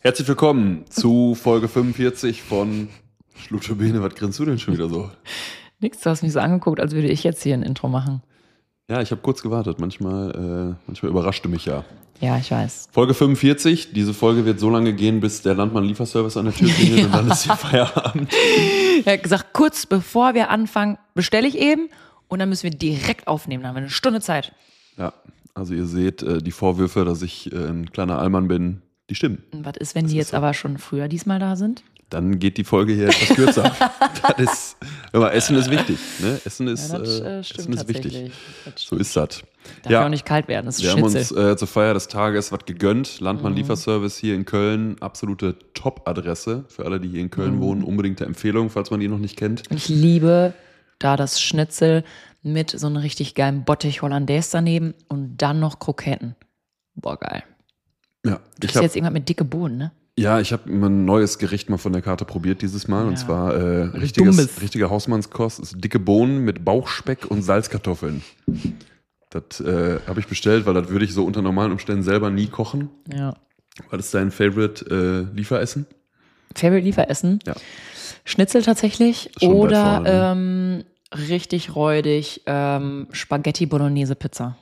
Herzlich willkommen zu Folge 45 von Schlutsche-Bene. Was grinst du denn schon wieder so? Nix, du hast mich so angeguckt, als würde ich jetzt hier ein Intro machen. Ja, ich habe kurz gewartet. Manchmal überraschte mich ja. Ja, ich weiß. Folge 45. Diese Folge wird so lange gehen, bis der Landmann-Lieferservice an der Tür klingelt Ja. und dann ist hier Feierabend. Er hat gesagt, kurz bevor wir anfangen, bestelle ich eben und dann müssen wir direkt aufnehmen. Dann haben wir eine Stunde Zeit. Ja, also ihr seht, die Vorwürfe, dass ich ein kleiner Allmann bin, die stimmen. Und was ist, wenn die jetzt so. aber schon früher diesmal da sind? Dann geht die Folge hier etwas kürzer. Aber Essen ist wichtig. Ne? Essen ist, stimmt Essen ist wichtig. tatsächlich. Das So ist das. darf ja auch nicht kalt werden, das ist Wir haben uns Schnitzel. zur Feier des Tages was gegönnt. Landmann-Lieferservice hier in Köln. Absolute Top-Adresse. Für alle, die hier in Köln wohnen, unbedingte Empfehlung, falls man die noch nicht kennt. Und ich liebe da das Schnitzel mit so einem richtig geilen Bottich Hollandaise daneben und dann noch Kroketten. Boah, geil. Ja, Du hast jetzt irgendwas mit dicke Bohnen, ne? ich habe ein neues Gericht mal von der Karte probiert dieses Mal. Und Ja. zwar Dummes. richtige Hausmannskost. Das ist dicke Bohnen mit Bauchspeck und Salzkartoffeln. Das habe ich bestellt, weil das würde ich so unter normalen Umständen selber nie kochen. Ja. Was ist dein Favorite Lieferessen? Favorite Lieferessen? Ja. Schnitzel tatsächlich Schon weit oder vorne, richtig räudig Spaghetti Bolognese Pizza.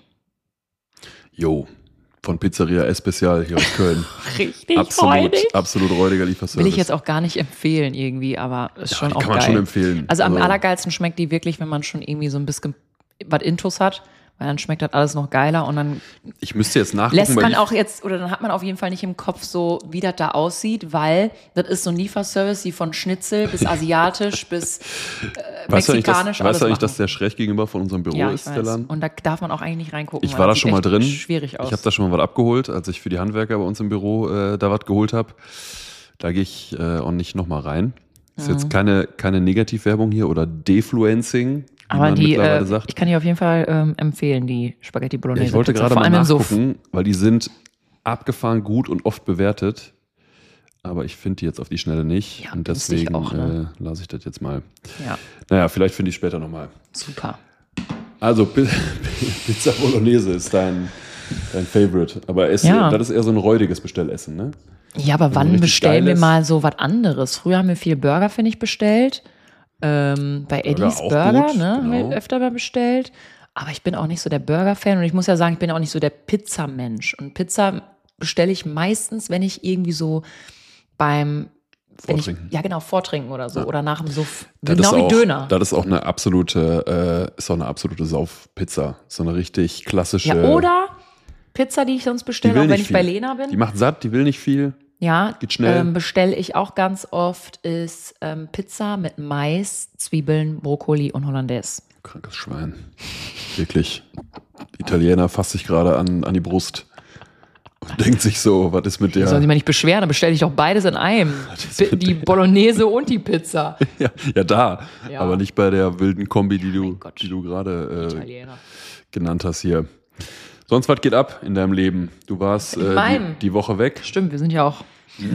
Jo, von Pizzeria Especial hier aus Köln. Richtig räudig. Absolut räudiger Lieferservice. Will ich jetzt auch gar nicht empfehlen irgendwie, aber ist schon die auch kann man geil. schon empfehlen. Also am Also- allergeilsten schmeckt die wirklich, wenn man schon irgendwie so ein bisschen was Intus hat, weil dann schmeckt das alles noch geiger und dann Ich müsste jetzt nachgucken, lässt weil man ich- auch jetzt, oder dann hat man auf jeden Fall nicht im Kopf so, wie das da aussieht, weil das ist so ein Lieferservice, die von Schnitzel bis asiatisch bis Weißt du eigentlich, mexikanisch weißt du eigentlich, machen. dass der schräg gegenüber von unserem Büro Ja, ist, ich der weiß. Laden? Und da darf man auch eigentlich nicht reingucken. Ich weil war da das schon sieht mal echt drin. Schwierig aus. Ich habe da schon mal was abgeholt, als ich für die Handwerker bei uns im Büro da was geholt habe. Da gehe ich auch nicht nochmal rein. Ist jetzt keine Negativwerbung hier oder Defluencing, wie aber man die, mittlerweile sagt. ich kann die auf jeden Fall empfehlen, die Spaghetti Ja, Bolognese. ich wollte Pizza, gerade vor mal allem im Suff. nachgucken, weil die sind abgefahren gut und oft bewertet. Aber ich finde die jetzt auf die Schnelle nicht. Ja, und günstig deswegen auch, ne? lasse ich das jetzt mal. Ja, Naja, vielleicht finde ich später nochmal. super. Also Pizza Bolognese ist dein Favorite. Aber Ja. das ist eher so ein räudiges Bestellessen, ne? Ja, aber wann richtig bestellen wir geiles- mal so was anderes? Früher haben wir viel Burger, finde ich, bestellt. Bei Eddies auch Burger, gut, ne, haben genau. wir öfter mal bestellt. Aber ich bin auch nicht so der Burger-Fan und ich muss ja sagen, ich bin auch nicht so der Pizza-Mensch. Und Pizza bestelle ich meistens, wenn ich irgendwie so Vortrinken. Vortrinken oder so. Oder nach dem Suff. Das Genau ist wie auch, Döner. Das ist auch eine absolute Saufpizza. So eine richtig klassische. Ja, oder Pizza, die ich sonst die bestelle, will auch wenn nicht ich viel. bei Lena bin. Die macht satt, die will nicht viel. Ja, Geht schnell. bestelle ich auch ganz oft, ist Pizza mit Mais, Zwiebeln, Brokkoli und Hollandaise. Krankes Schwein. Wirklich. Die Italiener fasst sich gerade an die Brust und denkt sich so, was ist mit der. Sollen Sie mal nicht beschweren, dann bestelle ich doch beides in einem. Die Bolognese und die Pizza. ja, da. Ja. Aber nicht bei der wilden Kombi, die Mein Gott. du gerade Italiener. genannt hast hier. Sonst, was geht ab in deinem Leben? Du warst meinem? die Woche weg. Stimmt, wir sind ja auch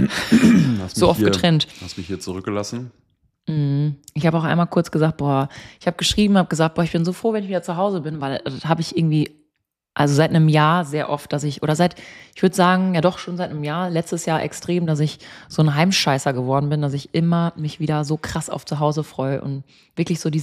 Hast so mich oft getrennt. Hast mich hier zurückgelassen. Ich habe auch einmal kurz gesagt, ich habe geschrieben, habe gesagt, ich bin so froh, wenn ich wieder zu Hause bin, weil das habe ich irgendwie, also seit einem Jahr sehr oft, ich würde sagen, ja doch schon seit einem Jahr, letztes Jahr extrem, dass ich so ein Heimscheißer geworden bin, dass ich immer mich wieder so krass auf zu Hause freue und wirklich so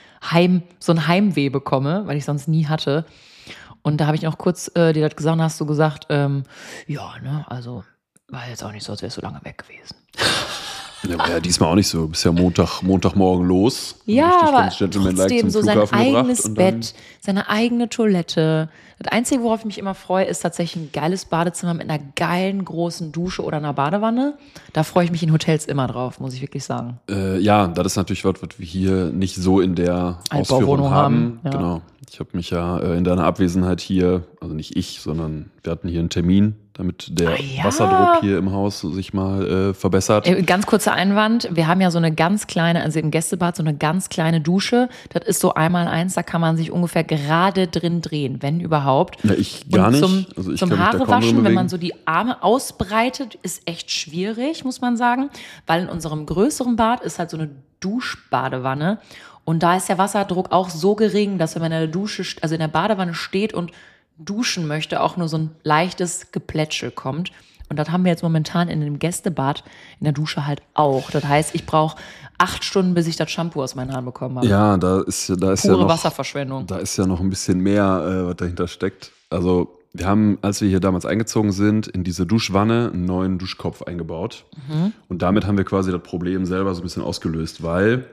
so ein Heimweh bekomme, weil ich sonst nie hatte. Und da habe ich noch kurz dir das gesagt, hast du gesagt, ja, ne, also war jetzt auch nicht so, als wärst du lange weg gewesen. Ja, war ja diesmal auch nicht so. Du bist ja Montagmorgen los. Ja, Richtig aber ganz gentlemanlike trotzdem zum so sein Flughafen gebracht eigenes und dann- Bett, seine eigene Toilette. Das Einzige, worauf ich mich immer freue, ist tatsächlich ein geiles Badezimmer mit einer geilen großen Dusche oder einer Badewanne. Da freue ich mich in Hotels immer drauf, muss ich wirklich sagen. Ja, das ist natürlich was wir hier nicht so in der Altbauwohnung Ausführung haben. haben, ja. Genau. Ich habe mich ja in deiner Abwesenheit hier, also nicht ich, sondern wir hatten hier einen Termin, damit der ja. Wasserdruck hier im Haus sich mal verbessert. Ganz kurzer Einwand, wir haben ja so eine ganz kleine, also im Gästebad so eine ganz kleine Dusche. Das ist so 1x1, da kann man sich ungefähr gerade drin drehen, wenn überhaupt. Ja, ich gar Und nicht. Zum, Also ich zum kann mich da kaum drin Haarewaschen, wenn bewegen. man so die Arme ausbreitet, ist echt schwierig, muss man sagen. Weil in unserem größeren Bad ist halt so eine Duschbadewanne. Und da ist der Wasserdruck auch so gering, dass wenn man in der Dusche, also in der Badewanne steht und duschen möchte, auch nur so ein leichtes Geplätschel kommt. Und das haben wir jetzt momentan in dem Gästebad in der Dusche halt auch. Das heißt, ich brauche 8 Stunden, bis ich das Shampoo aus meinen Haaren bekommen habe. Ja, da ist ja Pure noch Wasserverschwendung. Da ist ja noch ein bisschen mehr, was dahinter steckt. Also wir haben, als wir hier damals eingezogen sind, in diese Duschwanne einen neuen Duschkopf eingebaut. Und damit haben wir quasi das Problem selber so ein bisschen ausgelöst, weil,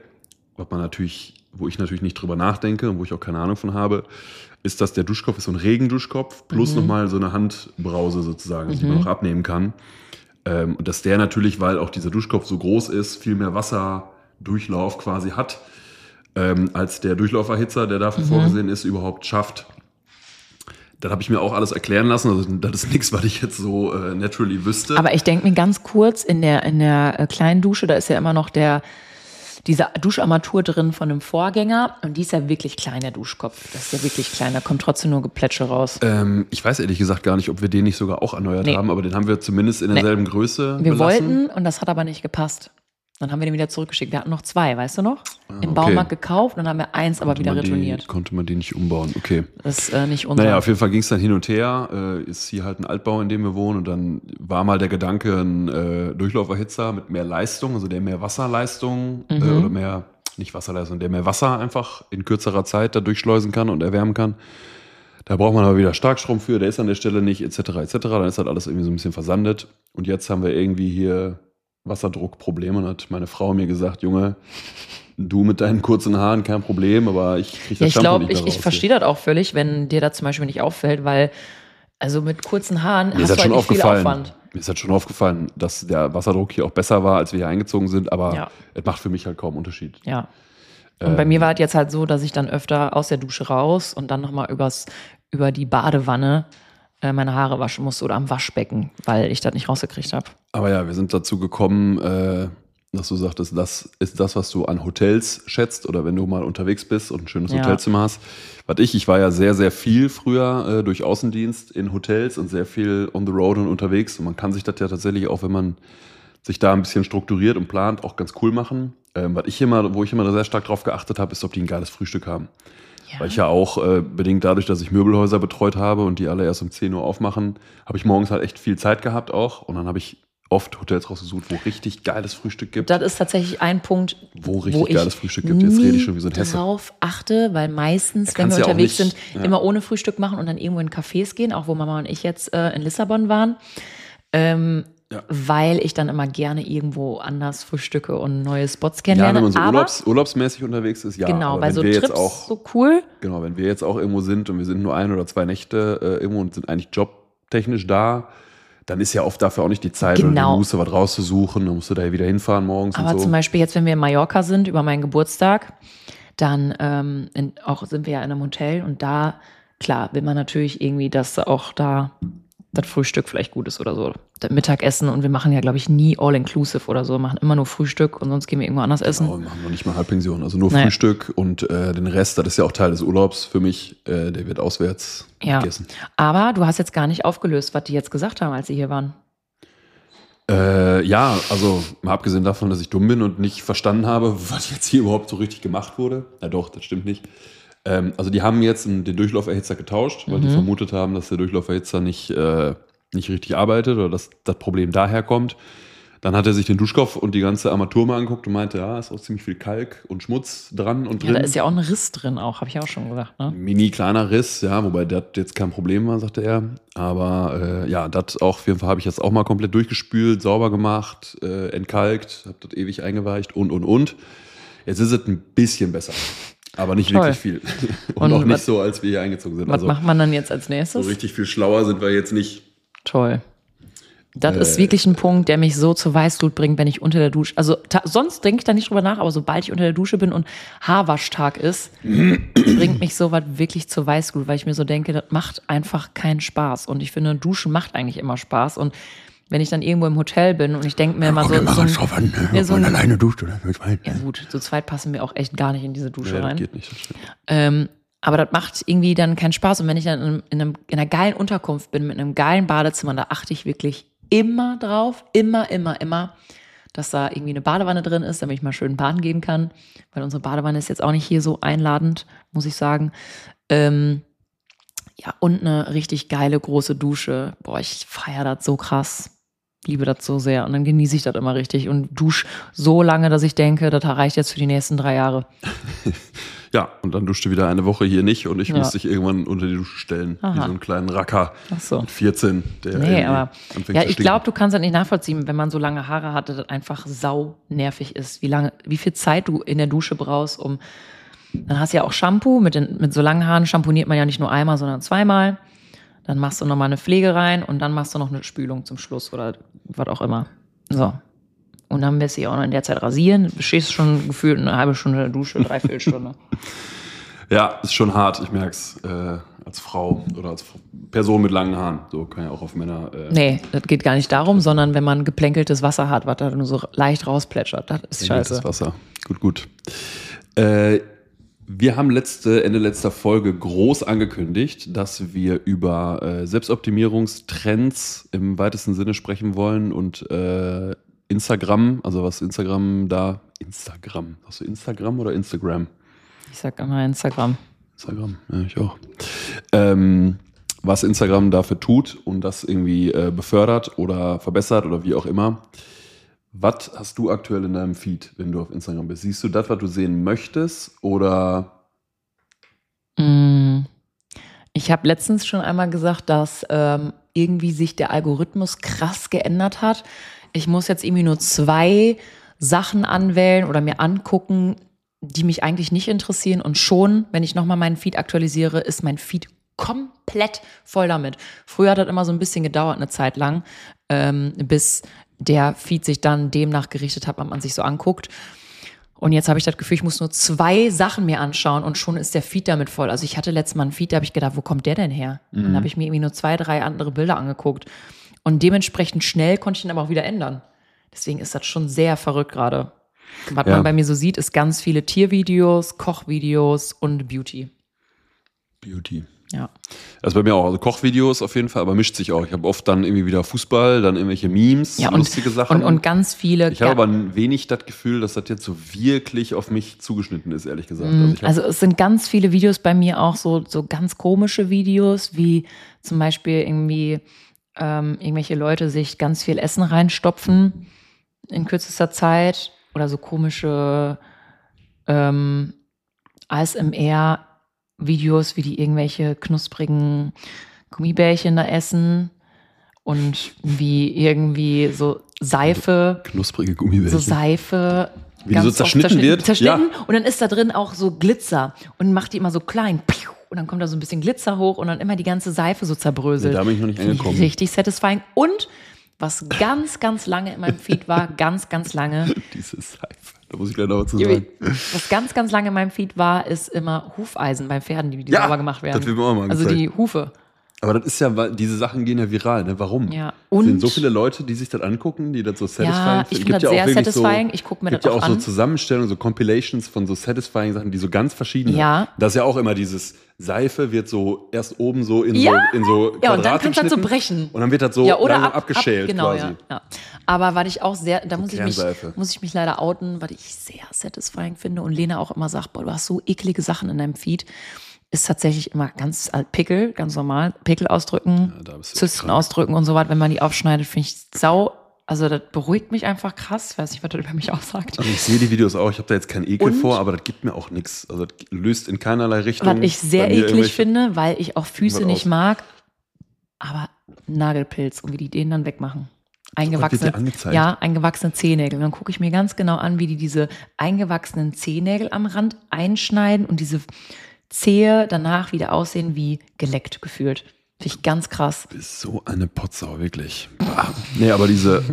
wo ich natürlich nicht drüber nachdenke und wo ich auch keine Ahnung von habe, ist, dass der Duschkopf ist so ein Regenduschkopf plus nochmal so eine Handbrause sozusagen, die man noch abnehmen kann. Und dass der natürlich, weil auch dieser Duschkopf so groß ist, viel mehr Wasserdurchlauf quasi hat, als der Durchlauferhitzer, der dafür vorgesehen ist, überhaupt schafft. Das habe ich mir auch alles erklären lassen. Also das ist nichts, was ich jetzt so naturally wüsste. Aber ich denke mir ganz kurz, in der kleinen Dusche, da ist ja immer noch diese Duscharmatur drin von einem Vorgänger. Und die ist ja wirklich klein, der Duschkopf. Das ist ja wirklich klein, da kommt trotzdem nur Geplätsche raus. Ich weiß ehrlich gesagt gar nicht, ob wir den nicht sogar auch erneuert haben. Aber den haben wir zumindest in derselben Größe Wir belassen. wollten, und das hat aber nicht gepasst. Dann haben wir den wieder zurückgeschickt. Wir hatten noch 2, weißt du noch? Im Baumarkt gekauft und dann haben wir 1 aber wieder retourniert. Konnte man die nicht umbauen, okay. Das ist nicht unser. Naja, auf jeden Fall ging es dann hin und her. Ist hier halt ein Altbau, in dem wir wohnen. Und dann war mal der Gedanke, ein Durchlauferhitzer mit mehr Leistung, also der mehr Wasserleistung oder mehr, nicht Wasserleistung, der mehr Wasser einfach in kürzerer Zeit da durchschleusen kann und erwärmen kann. Da braucht man aber wieder Starkstrom für, der ist an der Stelle nicht, etc. Dann ist halt alles irgendwie so ein bisschen versandet. Und jetzt haben wir irgendwie hier Wasserdruckprobleme und hat meine Frau mir gesagt, Junge, du mit deinen kurzen Haaren, kein Problem, aber ich kriege das Shampoo nicht mehr raus. Ich verstehe das auch völlig, wenn dir das zum Beispiel nicht auffällt, weil also mit kurzen Haaren hast du halt nicht viel Aufwand. Mir ist halt schon aufgefallen, dass der Wasserdruck hier auch besser war, als wir hier eingezogen sind, aber es macht für mich halt kaum Unterschied. Ja. Und bei mir war es jetzt halt so, dass ich dann öfter aus der Dusche raus und dann nochmal über die Badewanne meine Haare waschen musste oder am Waschbecken, weil ich das nicht rausgekriegt habe. Aber ja, wir sind dazu gekommen, dass du sagtest, das ist das, was du an Hotels schätzt oder wenn du mal unterwegs bist und ein schönes Hotelzimmer hast. Ich war ja sehr, sehr viel früher durch Außendienst in Hotels und sehr viel on the road und unterwegs. Und man kann sich das ja tatsächlich auch, wenn man sich da ein bisschen strukturiert und plant, auch ganz cool machen. Wo ich immer sehr stark drauf geachtet habe, ist, ob die ein geiles Frühstück haben. Ja. Weil ich ja auch bedingt dadurch, dass ich Möbelhäuser betreut habe und die alle erst um 10 Uhr aufmachen, habe ich morgens halt echt viel Zeit gehabt auch. Und dann habe ich oft Hotels rausgesucht, wo richtig geiles Frühstück gibt. Das ist tatsächlich ein Punkt, wo geiles Frühstück gibt. Jetzt rede ich schon wie so ein Hesse. Darauf achte, weil meistens, wenn wir unterwegs sind, immer ohne Frühstück machen und dann irgendwo in Cafés gehen, auch wo Mama und ich jetzt in Lissabon waren. Weil ich dann immer gerne irgendwo anders frühstücke und neue Spots kennenlerne. Ja, wenn man so urlaubsmäßig unterwegs ist, ja. Genau, bei so Trips so cool. Genau, wenn wir jetzt auch irgendwo sind und wir sind nur 1 oder 2 Nächte irgendwo und sind eigentlich jobtechnisch da, dann ist ja oft dafür auch nicht die Zeit, und du musst da was rauszusuchen, dann musst du da wieder hinfahren morgens und so. Aber zum Beispiel jetzt, wenn wir in Mallorca sind, über meinen Geburtstag, dann sind wir ja in einem Hotel und da, klar, will man natürlich irgendwie, dass auch da das Frühstück vielleicht gut ist oder so. Das Mittagessen, und wir machen ja, glaube ich, nie All-Inclusive oder so. Wir machen immer nur Frühstück und sonst gehen wir irgendwo anders essen. Genau, wir machen noch nicht mal Halbpension, also nur Frühstück und den Rest, das ist ja auch Teil des Urlaubs für mich, der wird auswärts gegessen. Aber du hast jetzt gar nicht aufgelöst, was die jetzt gesagt haben, als sie hier waren. Also mal abgesehen davon, dass ich dumm bin und nicht verstanden habe, was jetzt hier überhaupt so richtig gemacht wurde. Ja doch, das stimmt nicht. Also die haben jetzt den Durchlauferhitzer getauscht, weil die vermutet haben, dass der Durchlauferhitzer nicht richtig arbeitet oder dass das Problem daher kommt. Dann hat er sich den Duschkopf und die ganze Armatur mal angeguckt und meinte, ja, ist auch ziemlich viel Kalk und Schmutz dran und drin. Ja, da ist ja auch ein Riss drin auch, habe ich auch schon gesagt. Ne? Mini kleiner Riss, ja, wobei das jetzt kein Problem war, sagte er. Aber das auch auf jeden Fall habe ich jetzt auch mal komplett durchgespült, sauber gemacht, entkalkt, habe das ewig eingeweicht und. Jetzt ist es ein bisschen besser. Aber nicht wirklich viel. Und auch nicht so, als wir hier eingezogen sind. Was macht man dann jetzt als nächstes? So richtig viel schlauer sind wir jetzt nicht. Toll. Das ist wirklich ein Punkt, der mich so zur Weißglut bringt, wenn ich unter der Dusche, also sonst denke ich da nicht drüber nach, aber sobald ich unter der Dusche bin und Haarwaschtag ist, bringt mich sowas wirklich zur Weißglut, weil ich mir so denke, das macht einfach keinen Spaß. Und ich finde, Duschen macht eigentlich immer Spaß. Und wenn ich dann irgendwo im Hotel bin und ich denke mir immer so alleine duscht oder ja gut, zu zweit passen wir auch echt gar nicht in diese Dusche rein. Das geht nicht, das stimmt. Aber das macht irgendwie dann keinen Spaß. Und wenn ich dann in einer geilen Unterkunft bin, mit einem geilen Badezimmer, da achte ich wirklich immer drauf, immer, dass da irgendwie eine Badewanne drin ist, damit ich mal schön baden gehen kann. Weil unsere Badewanne ist jetzt auch nicht hier so einladend, muss ich sagen. Und eine richtig geile große Dusche. Boah, ich feiere das so krass. liebe das so sehr und dann genieße ich das immer richtig und dusche so lange, dass ich denke, das reicht jetzt für die nächsten 3 Jahre. Ja, und dann duschte wieder eine Woche hier nicht und ich musste dich irgendwann unter die Dusche stellen. Wie so einen kleinen Racker mit 14. Der aber anfängt ja, zu ich stinken. glaube, du kannst das nicht nachvollziehen, wenn man so lange Haare hat, dass das einfach sau nervig ist. Wie viel Zeit du in der Dusche brauchst, dann hast du ja auch Shampoo, mit so langen Haaren shampooniert man ja nicht nur einmal, sondern 2-mal. Dann machst du nochmal eine Pflege rein und dann machst du noch eine Spülung zum Schluss oder was auch immer. So. Und dann wirst du dich auch noch in der Zeit rasieren. Du stehst schon gefühlt eine halbe Stunde in der Dusche, 3/4 Stunde. Ja, ist schon hart, ich merk's. Als Frau oder als Person mit langen Haaren. So kann ja auch auf Männer. Nee, das geht gar nicht darum, sondern wenn man geplänkeltes Wasser hat, was da nur so leicht rausplätschert. Das ist scheiße. Das Wasser. Gut. Wir haben Ende letzter Folge groß angekündigt, dass wir über Selbstoptimierungstrends im weitesten Sinne sprechen wollen und Instagram, also was Instagram da. Instagram. Hast du Instagram oder Instagram? Ich sag immer Instagram. Instagram, ja, ich auch. Was Instagram dafür tut und das irgendwie befördert oder verbessert oder wie auch immer. Was hast du aktuell in deinem Feed, wenn du auf Instagram bist? Siehst du das, was du sehen möchtest oder? Ich habe letztens schon einmal gesagt, dass irgendwie sich der Algorithmus krass geändert hat. Ich muss jetzt irgendwie nur 2 Sachen anwählen oder mir angucken, die mich eigentlich nicht interessieren. Und schon, wenn ich nochmal meinen Feed aktualisiere, ist mein Feed komplett voll damit. Früher hat das immer so ein bisschen gedauert, eine Zeit lang, bis der Feed sich dann demnach gerichtet hat, was man sich so anguckt. Und jetzt habe ich das Gefühl, ich muss nur 2 Sachen mir anschauen und schon ist der Feed damit voll. Also ich hatte letztes Mal einen Feed, da habe ich gedacht, wo kommt der denn her? Dann habe ich mir irgendwie nur 2, 3 andere Bilder angeguckt. Und dementsprechend schnell konnte ich ihn aber auch wieder ändern. Deswegen ist das schon sehr verrückt gerade. Was man bei mir so sieht, ist ganz viele Tiervideos, Kochvideos und Beauty. Ja. Also bei mir auch, also Kochvideos auf jeden Fall, aber mischt sich auch. Ich habe oft dann irgendwie wieder Fußball, dann irgendwelche Memes, lustige Sachen. Und ganz viele. Ich habe aber ein wenig das Gefühl, dass das jetzt so wirklich auf mich zugeschnitten ist, ehrlich gesagt. Also es sind ganz viele Videos bei mir auch so ganz komische Videos, wie zum Beispiel irgendwie irgendwelche Leute sich ganz viel Essen reinstopfen in kürzester Zeit oder so komische ASMR-Videos, wie die irgendwelche knusprigen Gummibärchen da essen und wie irgendwie so Seife. Knusprige Gummibärchen. So Seife. Wie die so zerschnitten wird. Zerschnitten und dann ist da drin auch so Glitzer und macht die immer so klein. Und dann kommt da so ein bisschen Glitzer hoch und dann immer die ganze Seife so zerbröselt. Nee, da bin ich noch nicht angekommen. Richtig satisfying. Und was ganz, ganz lange in meinem Feed war, ganz, ganz lange. Diese Seife, da muss ich gleich noch was zu sagen. Was ganz, ganz lange in meinem Feed war, ist immer Hufeisen bei Pferden, die sauber gemacht werden. Das wird mir auch mal also gezeigt. die Hufe. Aber das ist ja, weil diese Sachen gehen ja viral, ne? Warum? Ja. Es sind so viele Leute, die sich das angucken, die das so satisfying Ja, ich finde das sehr satisfying. Ich gucke mir das auch an. Es gibt ja auch so Zusammenstellungen, so Compilations von so satisfying Sachen, die so ganz verschieden sind. Ja. Das ist ja auch immer dieses Seife wird so erst oben so in so ja, und dann kannst du das so brechen. Und dann wird das so langsam abgeschält genau, quasi. Ja. Aber was ich auch sehr, da So muss ich mich leider outen, was ich sehr satisfying finde und Lena auch immer sagt, boah, du hast so eklige Sachen in deinem Feed, ist tatsächlich immer ganz Pickel, ganz normal, Pickel ausdrücken, Zysten ausdrücken und so was, wenn man die aufschneidet, finde ich also das beruhigt mich einfach krass, weiß nicht, was das über mich aussagt. Also ich sehe die Videos auch, ich habe da jetzt keinen Ekel vor, aber das gibt mir auch nichts. Also das löst in keinerlei Richtung. Was ich sehr eklig finde, weil ich auch Füße nicht mag, aber Nagelpilz und wie die den dann wegmachen. Eingewachsene Zehennägel. Und dann gucke ich mir ganz genau an, wie die diese eingewachsenen Zehennägel am Rand einschneiden und diese Zehe danach wieder aussehen wie geleckt gefühlt. Finde ich ganz krass. Du bist so eine Potsau, wirklich. Nee, aber diese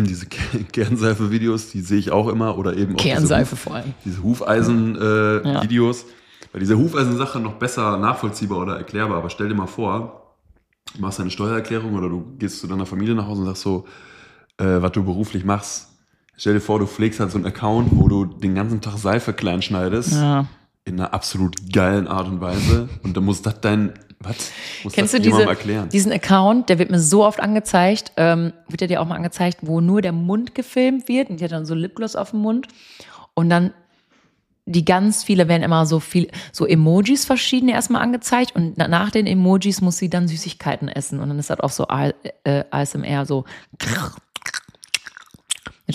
Kernseife-Videos, die sehe ich auch immer. Oder eben auch Kernseife vor allem. Diese Hufeisen-Videos. Weil diese Hufeisen-Sache noch besser nachvollziehbar oder erklärbar. Aber stell dir mal vor, du machst eine Steuererklärung oder du gehst zu deiner Familie nach Hause und sagst so, was du beruflich machst. Stell dir vor, du pflegst halt so einen Account, wo du den ganzen Tag Seife klein schneidest. Ja. In einer absolut geilen Art und Weise. Und dann muss das Kennst du diesen Account, der wird mir so oft angezeigt, wird der dir auch mal angezeigt, wo nur der Mund gefilmt wird und die hat dann so Lipgloss auf dem Mund und dann die ganz viele werden immer so Emojis verschiedene erstmal angezeigt und nach den Emojis muss sie dann Süßigkeiten essen und dann ist das auch so ASMR so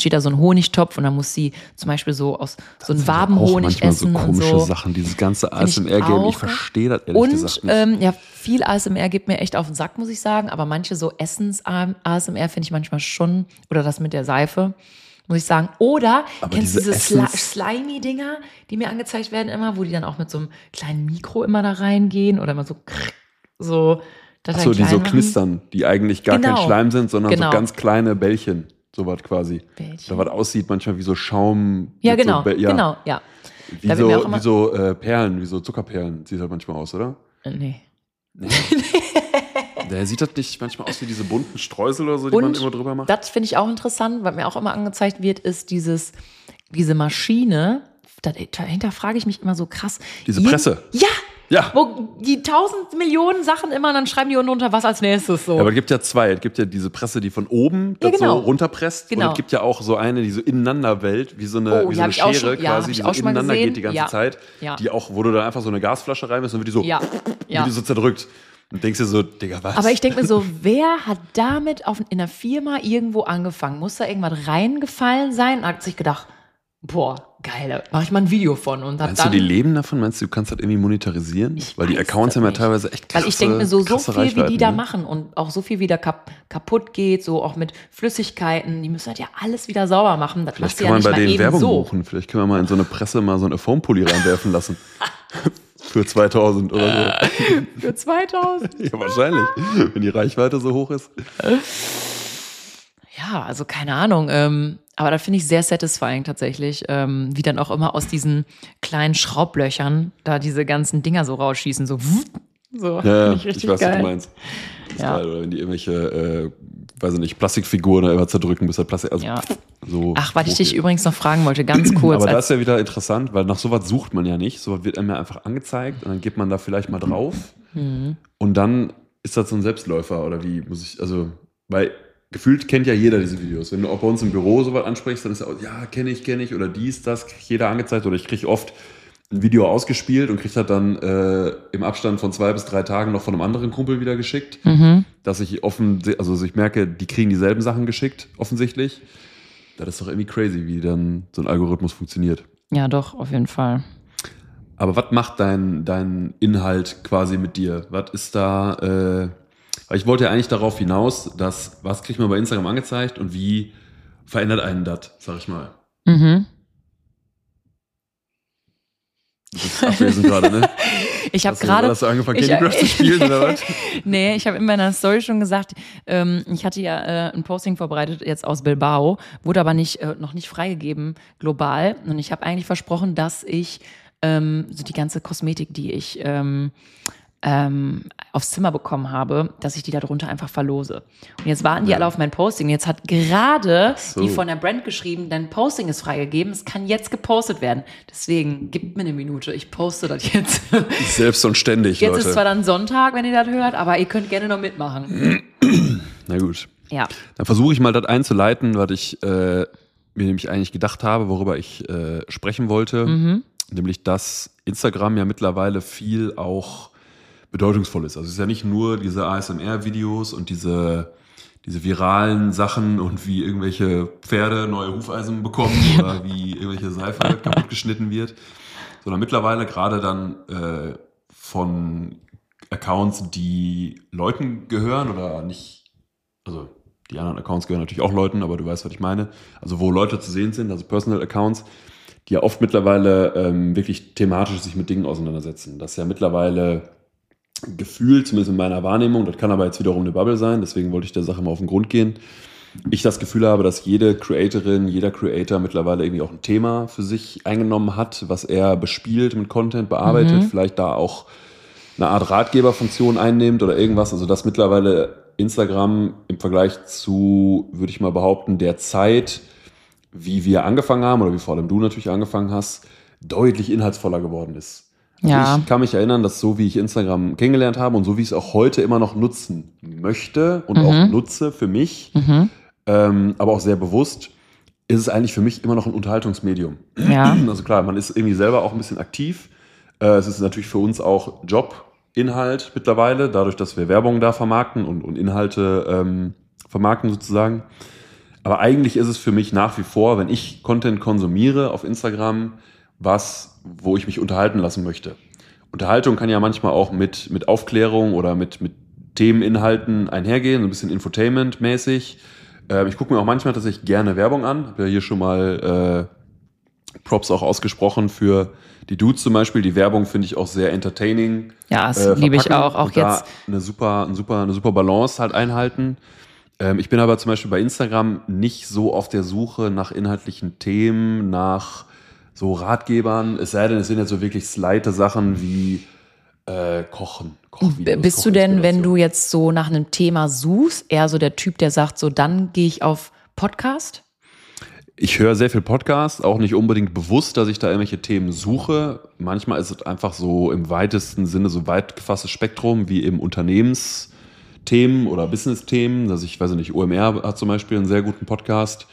steht da so ein Honigtopf und dann muss sie zum Beispiel so aus so einem Wabenhonig essen. So komische und so. Sachen, dieses ganze ASMR-Game, ich verstehe das ehrlich gesagt nicht. Und ja, viel ASMR geht mir echt auf den Sack, muss ich sagen, aber manche so Essens-ASMR finde ich manchmal schon, oder das mit der Seife, muss ich sagen. Oder aber kennst du diese Slimy-Dinger, die mir angezeigt werden immer, wo die dann auch mit so einem kleinen Mikro immer da reingehen oder immer so Achso, die so knistern, die eigentlich gar kein Schleim sind, sondern so ganz kleine Bällchen, sowas quasi. Oder was aussieht manchmal wie so Schaum. Ja, genau, genau, ja. Wie so Perlen, wie so Zuckerperlen sieht das manchmal aus, oder? Nee. Der sieht das nicht manchmal aus wie diese bunten Streusel oder so, die man immer drüber macht? Das finde ich auch interessant, was mir auch immer angezeigt wird, ist diese Maschine. Dahinter frage ich mich immer so krass. Diese Presse. Ja, wo die 1000 Millionen Sachen immer, dann schreiben die unten unter, was als nächstes so. Ja, aber es gibt ja zwei. Es gibt ja diese Presse, die von oben so runterpresst. Genau. Und es gibt ja auch so eine, die so ineinander wellt, wie so eine Schere quasi, die so ineinander geht die ganze Zeit. Ja. Die auch, wo du da einfach so eine Gasflasche reinmachst und wie die so zerdrückt. Und denkst dir so, Digga, was? Aber ich denke mir so, wer hat damit in einer Firma irgendwo angefangen? Muss da irgendwas reingefallen sein? Und hat sich gedacht, boah, geil, mach ich mal ein Video von. Und meinst du, die leben davon? Meinst du, du kannst das irgendwie monetarisieren? Weil die Accounts haben ja teilweise echt krasse, weil ich denke mir so viel, wie die da machen und auch so viel wieder kaputt geht, so auch mit Flüssigkeiten, die müssen halt ja alles wieder sauber machen. Das vielleicht kann man bei denen Werbung buchen. Vielleicht können wir mal in so eine Presse mal so eine Foampulli reinwerfen lassen. Für 2000 oder so. Für 2000? Ja, wahrscheinlich, wenn die Reichweite so hoch ist. Ja, also keine Ahnung. Aber das finde ich sehr satisfying tatsächlich, wie dann auch immer aus diesen kleinen Schraublöchern da diese ganzen Dinger so rausschießen. So. Ja, ich weiß, was du meinst. Das ist geil. Oder wenn die irgendwelche, weiß ich nicht, Plastikfiguren immer zerdrücken, bis der Plastik. Also so. Ach, was ich dich übrigens noch fragen wollte, ganz kurz. Aber das ist ja wieder interessant, weil nach sowas sucht man ja nicht. Sowas wird einem ja einfach angezeigt und dann geht man da vielleicht mal drauf. Und dann ist das so ein Selbstläufer oder wie muss ich, also, weil gefühlt kennt ja jeder diese Videos. Wenn du auch bei uns im Büro sowas ansprichst, dann ist ja, kenne ich oder das, kriegt jeder angezeigt oder ich kriege oft ein Video ausgespielt und kriege das dann im Abstand von 2 bis 3 Tagen noch von einem anderen Kumpel wieder geschickt, dass ich ich merke, die kriegen dieselben Sachen geschickt, offensichtlich. Das ist doch irgendwie crazy, wie dann so ein Algorithmus funktioniert. Ja, doch, auf jeden Fall. Aber was macht dein Inhalt quasi mit dir? Was ist da, ich wollte ja eigentlich darauf hinaus, was kriegt man bei Instagram angezeigt und wie verändert einen das, sag ich mal. Du bist abwesend gerade, ne? Ich habe gerade. Hast du angefangen, Candy Crush zu spielen oder was? Nee, ich habe in meiner Story schon gesagt, ich hatte ja ein Posting vorbereitet jetzt aus Bilbao, wurde aber noch nicht freigegeben global. Und ich habe eigentlich versprochen, dass ich so die ganze Kosmetik, die ich aufs Zimmer bekommen habe, dass ich die da drunter einfach verlose. Und jetzt warten die alle auf mein Posting. Jetzt hat gerade die von der Brand geschrieben, dein Posting ist freigegeben, es kann jetzt gepostet werden. Deswegen, gib mir eine Minute, ich poste das jetzt. Selbst und ständig, jetzt Leute. Jetzt ist zwar dann Sonntag, wenn ihr das hört, aber ihr könnt gerne noch mitmachen. Na gut. Ja. Dann versuche ich mal das einzuleiten, was ich mir nämlich eigentlich gedacht habe, worüber ich sprechen wollte. Nämlich, dass Instagram ja mittlerweile viel auch bedeutungsvoll ist. Also es ist ja nicht nur diese ASMR-Videos und diese viralen Sachen und wie irgendwelche Pferde neue Hufeisen bekommen oder wie irgendwelche Seife kaputt geschnitten wird, sondern mittlerweile gerade dann von Accounts, die Leuten gehören oder nicht, also die anderen Accounts gehören natürlich auch Leuten, aber du weißt, was ich meine. Also wo Leute zu sehen sind, also Personal Accounts, die ja oft mittlerweile wirklich thematisch sich mit Dingen auseinandersetzen. Das ist ja mittlerweile gefühlt, zumindest in meiner Wahrnehmung, das kann aber jetzt wiederum eine Bubble sein, deswegen wollte ich der Sache mal auf den Grund gehen. Ich das Gefühl habe, dass jede Creatorin, jeder Creator mittlerweile irgendwie auch ein Thema für sich eingenommen hat, was er bespielt mit Content, bearbeitet, vielleicht da auch eine Art Ratgeberfunktion einnimmt oder irgendwas. Also dass mittlerweile Instagram im Vergleich zu, würde ich mal behaupten, der Zeit, wie wir angefangen haben oder wie vor allem du natürlich angefangen hast, deutlich inhaltsvoller geworden ist. Also ich kann mich erinnern, dass so wie ich Instagram kennengelernt habe und so wie ich es auch heute immer noch nutzen möchte und auch nutze für mich, aber auch sehr bewusst, ist es eigentlich für mich immer noch ein Unterhaltungsmedium. Ja. Also klar, man ist irgendwie selber auch ein bisschen aktiv. Es ist natürlich für uns auch Jobinhalt mittlerweile, dadurch, dass wir Werbung da vermarkten und Inhalte vermarkten sozusagen. Aber eigentlich ist es für mich nach wie vor, wenn ich Content konsumiere auf Instagram, wo ich mich unterhalten lassen möchte. Unterhaltung kann ja manchmal auch mit Aufklärung oder mit Themeninhalten einhergehen, so ein bisschen Infotainment-mäßig. Ich gucke mir auch manchmal tatsächlich gerne Werbung an. Habe ja hier schon mal Props auch ausgesprochen für die Dudes zum Beispiel. Die Werbung finde ich auch sehr entertaining. Ja, das liebe ich auch. Auch und jetzt. Da eine super Balance halt einhalten. Ich bin aber zum Beispiel bei Instagram nicht so auf der Suche nach inhaltlichen Themen, nach so Ratgebern. Es sei denn, es sind jetzt so wirklich slighte Sachen wie Kochvideos. Bist du denn, wenn du jetzt so nach einem Thema suchst, eher so der Typ, der sagt, so dann gehe ich auf Podcast? Ich höre sehr viel Podcast, auch nicht unbedingt bewusst, dass ich da irgendwelche Themen suche. Manchmal ist es einfach so im weitesten Sinne so weit gefasstes Spektrum wie im Unternehmensthemen oder Business-Themen. Also ich weiß nicht, OMR hat zum Beispiel einen sehr guten Podcast,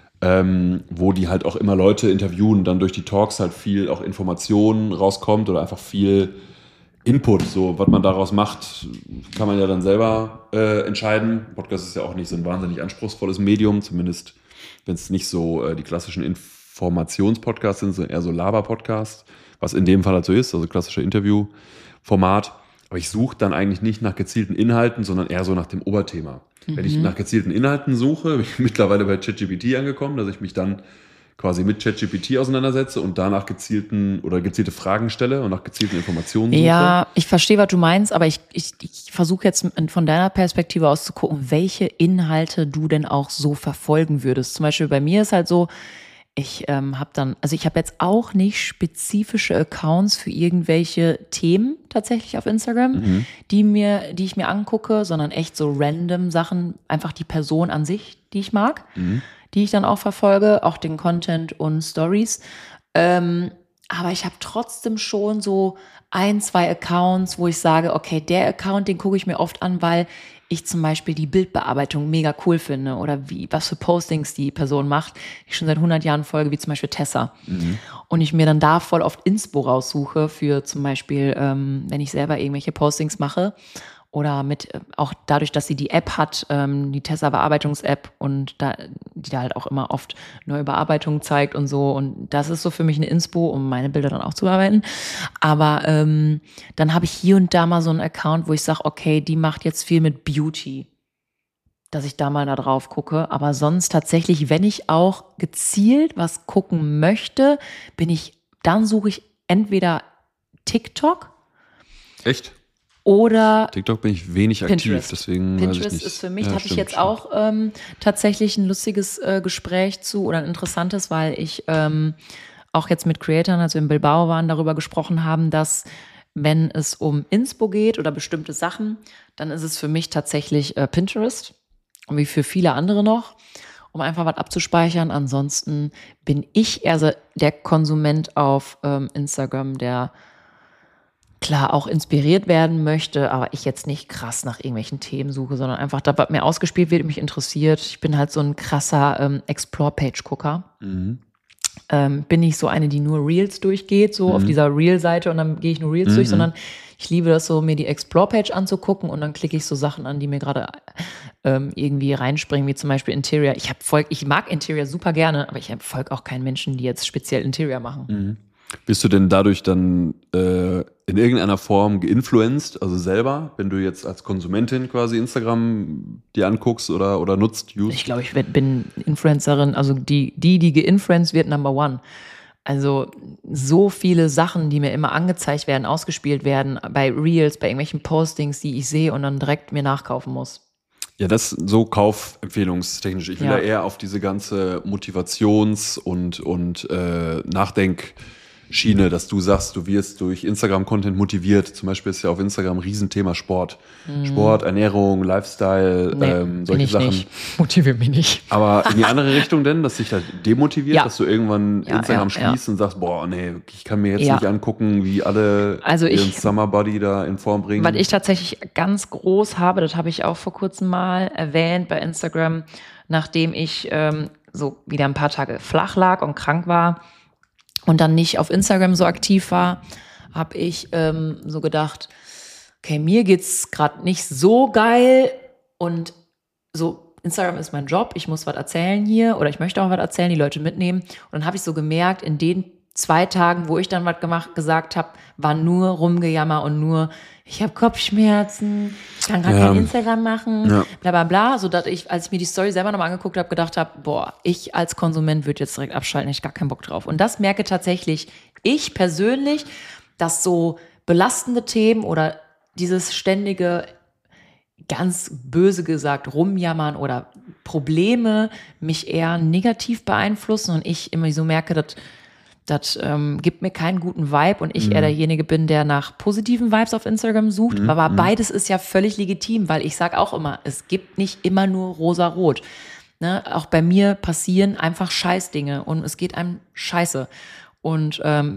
wo die halt auch immer Leute interviewen, dann durch die Talks halt viel auch Informationen rauskommt oder einfach viel Input. So, was man daraus macht, kann man ja dann selber entscheiden. Podcast ist ja auch nicht so ein wahnsinnig anspruchsvolles Medium, zumindest wenn es nicht so die klassischen Informationspodcasts sind, sondern eher so Laber-Podcasts, was in dem Fall halt so ist, also klassischer Interviewformat. Aber ich suche dann eigentlich nicht nach gezielten Inhalten, sondern eher so nach dem Oberthema. Wenn ich nach gezielten Inhalten suche, bin ich mittlerweile bei ChatGPT angekommen, dass ich mich dann quasi mit ChatGPT auseinandersetze und danach gezielte Fragen stelle und nach gezielten Informationen suche. Ja, ich verstehe, was du meinst, aber ich versuche jetzt von deiner Perspektive aus zu gucken, welche Inhalte du denn auch so verfolgen würdest. Zum Beispiel bei mir ist halt so, ich habe jetzt auch nicht spezifische Accounts für irgendwelche Themen tatsächlich auf Instagram, die ich mir angucke, sondern echt so random Sachen, einfach die Person an sich, die ich mag, die ich dann auch verfolge, auch den Content und Stories. Aber ich habe trotzdem schon so 1, 2 Accounts, wo ich sage, okay, der Account, den gucke ich mir oft an, weil ich zum Beispiel die Bildbearbeitung mega cool finde oder was für Postings die Person macht, die ich schon seit 100 Jahren folge, wie zum Beispiel Tessa. Und ich mir dann da voll oft Inspo raussuche für zum Beispiel, wenn ich selber irgendwelche Postings mache oder auch dadurch, dass sie die App hat, die Tessa-Bearbeitungs-App und die da halt auch immer oft neue Bearbeitungen zeigt und so. Und das ist so für mich eine Inspo, um meine Bilder dann auch zu bearbeiten. Aber dann habe ich hier und da mal so einen Account, wo ich sage, okay, die macht jetzt viel mit Beauty, dass ich da mal da drauf gucke. Aber sonst tatsächlich, wenn ich auch gezielt was gucken möchte, dann suche ich entweder TikTok. Echt? Oder TikTok bin ich wenig aktiv, deswegen Pinterest weiß ich nicht. Ist für mich, Ja, hatte ich jetzt auch tatsächlich ein lustiges Gespräch zu oder ein interessantes, weil ich auch jetzt mit Creatoren, als wir in Bilbao waren, darüber gesprochen haben, dass wenn es um Inspo geht oder bestimmte Sachen, dann ist es für mich tatsächlich Pinterest, wie für viele andere noch, um einfach was abzuspeichern. Ansonsten bin ich eher so der Konsument auf Instagram, der klar auch inspiriert werden möchte, aber ich jetzt nicht krass nach irgendwelchen Themen suche, sondern einfach das, was mir ausgespielt wird, mich interessiert. Ich bin halt so ein krasser Explore-Page-Gucker. Bin nicht so eine, die nur Reels durchgeht, so auf dieser Reel-Seite und dann gehe ich nur Reels durch, sondern ich liebe das so, mir die Explore-Page anzugucken und dann klicke ich so Sachen an, die mir gerade irgendwie reinspringen, wie zum Beispiel Interior. Ich mag Interior super gerne, aber ich folge auch keinen Menschen, die jetzt speziell Interior machen. Bist du denn dadurch dann in irgendeiner Form geinfluenced, also selber, wenn du jetzt als Konsumentin quasi Instagram dir anguckst oder nutzt? Ich glaube, ich bin Influencerin, also die geinfluenced wird, Number One. Also so viele Sachen, die mir immer angezeigt werden, ausgespielt werden, bei Reels, bei irgendwelchen Postings, die ich sehe und dann direkt mir nachkaufen muss. Ja, das so kaufempfehlungstechnisch. Ich will ja eher auf diese ganze Motivations- und Nachdenkschiene, dass du sagst, du wirst durch Instagram-Content motiviert. Zum Beispiel ist ja auf Instagram ein Riesenthema Sport. Sport, Ernährung, Lifestyle, solche Sachen. Nicht. Motiviert mich nicht. Aber in die andere Richtung denn, dass dich das demotiviert, dass du irgendwann Instagram schließt und sagst, boah, nee, ich kann mir jetzt nicht angucken, wie alle ihren Summer Body da in Form bringen. Was ich tatsächlich ganz groß habe, das habe ich auch vor kurzem mal erwähnt bei Instagram, nachdem ich so wieder ein paar Tage flach lag und krank war und dann nicht auf Instagram so aktiv war, habe ich so gedacht, okay, mir geht's gerade nicht so geil und so Instagram ist mein Job, ich muss was erzählen hier oder ich möchte auch was erzählen, die Leute mitnehmen. Und dann habe ich so gemerkt, in den 2 Tagen, wo ich dann was gesagt habe, war nur Rumgejammer und nur, ich habe Kopfschmerzen, ich kann gerade kein Instagram machen, bla bla bla, sodass ich, als ich mir die Story selber nochmal angeguckt habe, gedacht habe, boah, ich als Konsument würde jetzt direkt abschalten, ich gar keinen Bock drauf. Und das merke tatsächlich ich persönlich, dass so belastende Themen oder dieses ständige, ganz böse gesagt, rumjammern oder Probleme mich eher negativ beeinflussen und ich immer so merke, das gibt mir keinen guten Vibe und ich eher derjenige bin, der nach positiven Vibes auf Instagram sucht. Aber beides ist ja völlig legitim, weil ich sage auch immer, es gibt nicht immer nur rosa-rot. Ne? Auch bei mir passieren einfach Scheißdinge und es geht einem scheiße. Und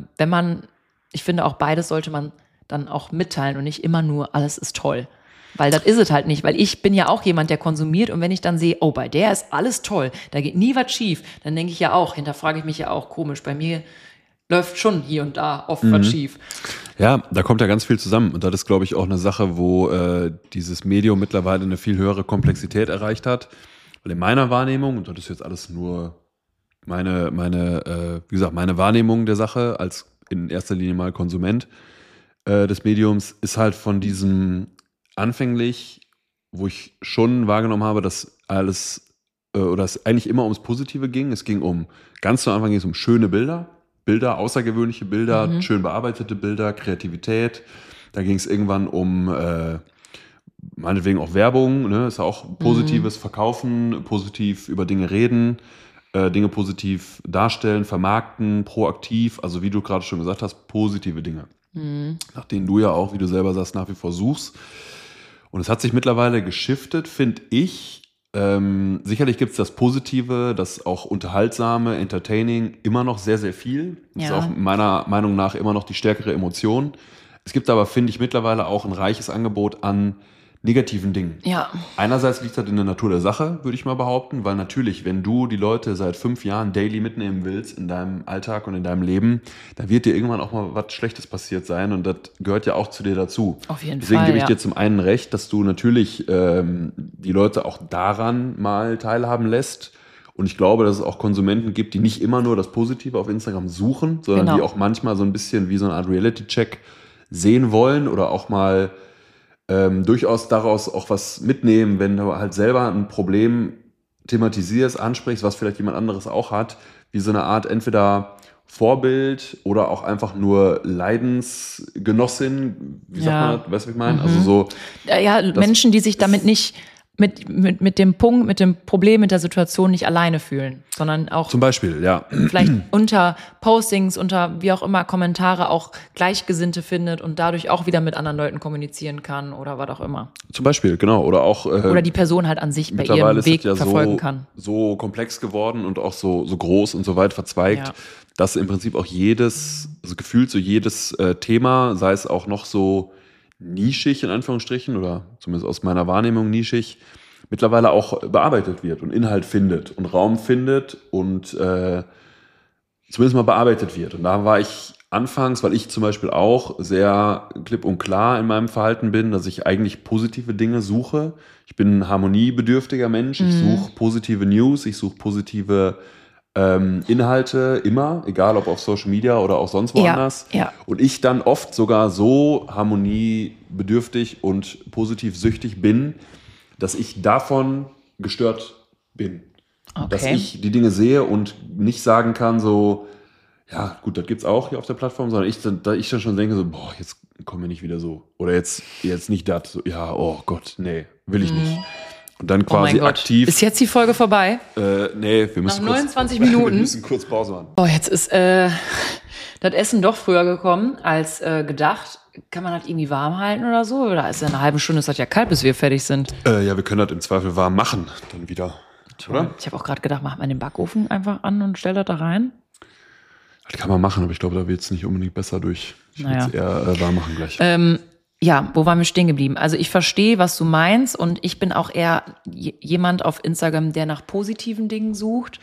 ich finde auch beides sollte man dann auch mitteilen und nicht immer nur, alles ist toll. Weil das ist es halt nicht, weil ich bin ja auch jemand, der konsumiert und wenn ich dann sehe, oh, bei der ist alles toll, da geht nie was schief, dann denke ich ja auch, hinterfrage ich mich ja auch, komisch, bei mir läuft schon hier und da oft was schief. Ja, da kommt ja ganz viel zusammen und das ist, glaube ich, auch eine Sache, wo dieses Medium mittlerweile eine viel höhere Komplexität erreicht hat, weil in meiner Wahrnehmung, und das ist jetzt alles nur meine Wahrnehmung der Sache als in erster Linie mal Konsument des Mediums, ist halt von diesem anfänglich, wo ich schon wahrgenommen habe, dass alles oder es eigentlich immer ums Positive ging. Es ging ganz zu Anfang ging es um schöne Bilder, außergewöhnliche Bilder, schön bearbeitete Bilder, Kreativität. Da ging es irgendwann um meinetwegen auch Werbung, ne? Ist ja auch positives Verkaufen, positiv über Dinge reden, Dinge positiv darstellen, vermarkten, proaktiv, also wie du gerade schon gesagt hast, positive Dinge. Nach denen du ja auch, wie du selber sagst, nach wie vor suchst. Und es hat sich mittlerweile geschiftet, finde ich. Sicherlich gibt es das Positive, das auch Unterhaltsame, Entertaining, immer noch sehr, sehr viel. Das ist auch meiner Meinung nach immer noch die stärkere Emotion. Es gibt aber, finde ich, mittlerweile auch ein reiches Angebot an negativen Dingen. Ja. Einerseits liegt das in der Natur der Sache, würde ich mal behaupten, weil natürlich, wenn du die Leute seit 5 Jahren daily mitnehmen willst in deinem Alltag und in deinem Leben, dann wird dir irgendwann auch mal was Schlechtes passiert sein und das gehört ja auch zu dir dazu. Auf jeden Deswegen Fall, gebe ich dir zum einen recht, dass du natürlich die Leute auch daran mal teilhaben lässt. Und ich glaube, dass es auch Konsumenten gibt, die nicht immer nur das Positive auf Instagram suchen, sondern die auch manchmal so ein bisschen wie so eine Art Reality-Check sehen wollen oder auch mal durchaus daraus auch was mitnehmen, wenn du halt selber ein Problem thematisierst, ansprichst, was vielleicht jemand anderes auch hat, wie so eine Art entweder Vorbild oder auch einfach nur Leidensgenossin, wie sagt man das, weißt du, was ich meine? Also so. Ja, Menschen, die sich damit nicht mit dem Punkt, mit dem Problem, mit der Situation nicht alleine fühlen, sondern auch zum Beispiel, ja. Vielleicht unter Postings, unter wie auch immer Kommentare auch Gleichgesinnte findet und dadurch auch wieder mit anderen Leuten kommunizieren kann oder was auch immer. Zum Beispiel, genau. Oder auch oder die Person halt an sich bei ihrem Weg verfolgen kann. So komplex geworden und auch so groß und so weit verzweigt, dass im Prinzip auch gefühlt so jedes Thema, sei es auch noch so nischig in Anführungsstrichen oder zumindest aus meiner Wahrnehmung nischig, mittlerweile auch bearbeitet wird und Inhalt findet und Raum findet und zumindest mal bearbeitet wird. Und da war ich anfangs, weil ich zum Beispiel auch sehr klipp und klar in meinem Verhalten bin, dass ich eigentlich positive Dinge suche. Ich bin ein harmoniebedürftiger Mensch, ich suche positive News, ich suche positive Inhalte immer, egal ob auf Social Media oder auch sonst woanders. Ja. Und ich dann oft sogar so harmoniebedürftig und positiv süchtig bin, dass ich davon gestört bin. Okay. Dass ich die Dinge sehe und nicht sagen kann so, ja gut, das gibt's auch hier auf der Plattform, sondern ich dann schon denke so, boah, jetzt kommen wir nicht wieder so. Oder jetzt nicht das, so, ja, oh Gott, nee, will ich nicht. Und dann quasi aktiv. Ist jetzt die Folge vorbei? Nee, wir müssen nach 29 Minuten. Wir müssen kurz Pause machen. Boah, jetzt ist das Essen doch früher gekommen als gedacht. Kann man das irgendwie warm halten oder so? Oder ist ja eine halbe Stunde, ist das ja kalt, bis wir fertig sind? Ja, wir können das im Zweifel warm machen, dann wieder. Oder? Ich habe auch gerade gedacht, macht man den Backofen einfach an und stellt das da rein. Das kann man machen, aber ich glaube, da wird es nicht unbedingt besser durch. Ich will es eher warm machen gleich. Ja, wo waren wir stehen geblieben? Also ich verstehe, was du meinst und ich bin auch eher jemand auf Instagram, der nach positiven Dingen sucht.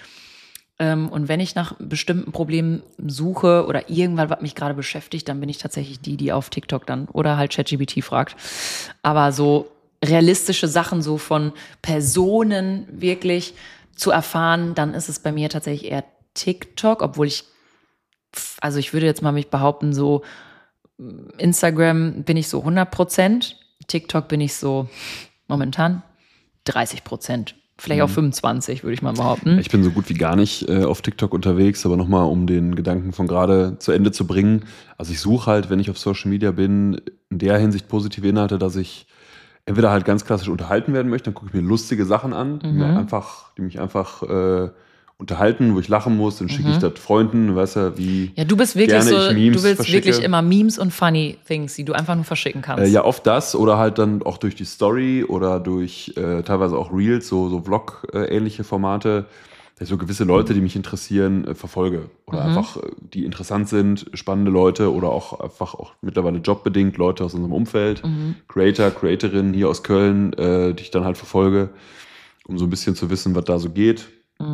Und wenn ich nach bestimmten Problemen suche oder irgendwas, was mich gerade beschäftigt, dann bin ich tatsächlich die auf TikTok dann oder halt ChatGPT fragt. Aber so realistische Sachen so von Personen wirklich zu erfahren, dann ist es bei mir tatsächlich eher TikTok, obwohl ich würde jetzt mal mich behaupten, so Instagram bin ich so 100%, TikTok bin ich so momentan 30%, vielleicht auch 25, würde ich mal behaupten. Ich bin so gut wie gar nicht auf TikTok unterwegs, aber nochmal, um den Gedanken von gerade zu Ende zu bringen. Also ich suche halt, wenn ich auf Social Media bin, in der Hinsicht positive Inhalte, dass ich entweder halt ganz klassisch unterhalten werden möchte, dann gucke ich mir lustige Sachen an, die mich einfach unterhalten, wo ich lachen muss, dann schicke ich das Freunden, du weißt ja, wie ja, du bist wirklich gerne so, ich Memes du willst verschicke. Wirklich immer Memes und funny things, die du einfach nur verschicken kannst. Ja, oft das oder halt dann auch durch die Story oder durch teilweise auch Reels, so Vlog-ähnliche Formate, dass ich so gewisse Leute, die mich interessieren, verfolge. Oder einfach, die interessant sind, spannende Leute oder auch einfach auch mittlerweile jobbedingt Leute aus unserem Umfeld, Creator, Creatorinnen hier aus Köln, die ich dann halt verfolge, um so ein bisschen zu wissen, was da so geht.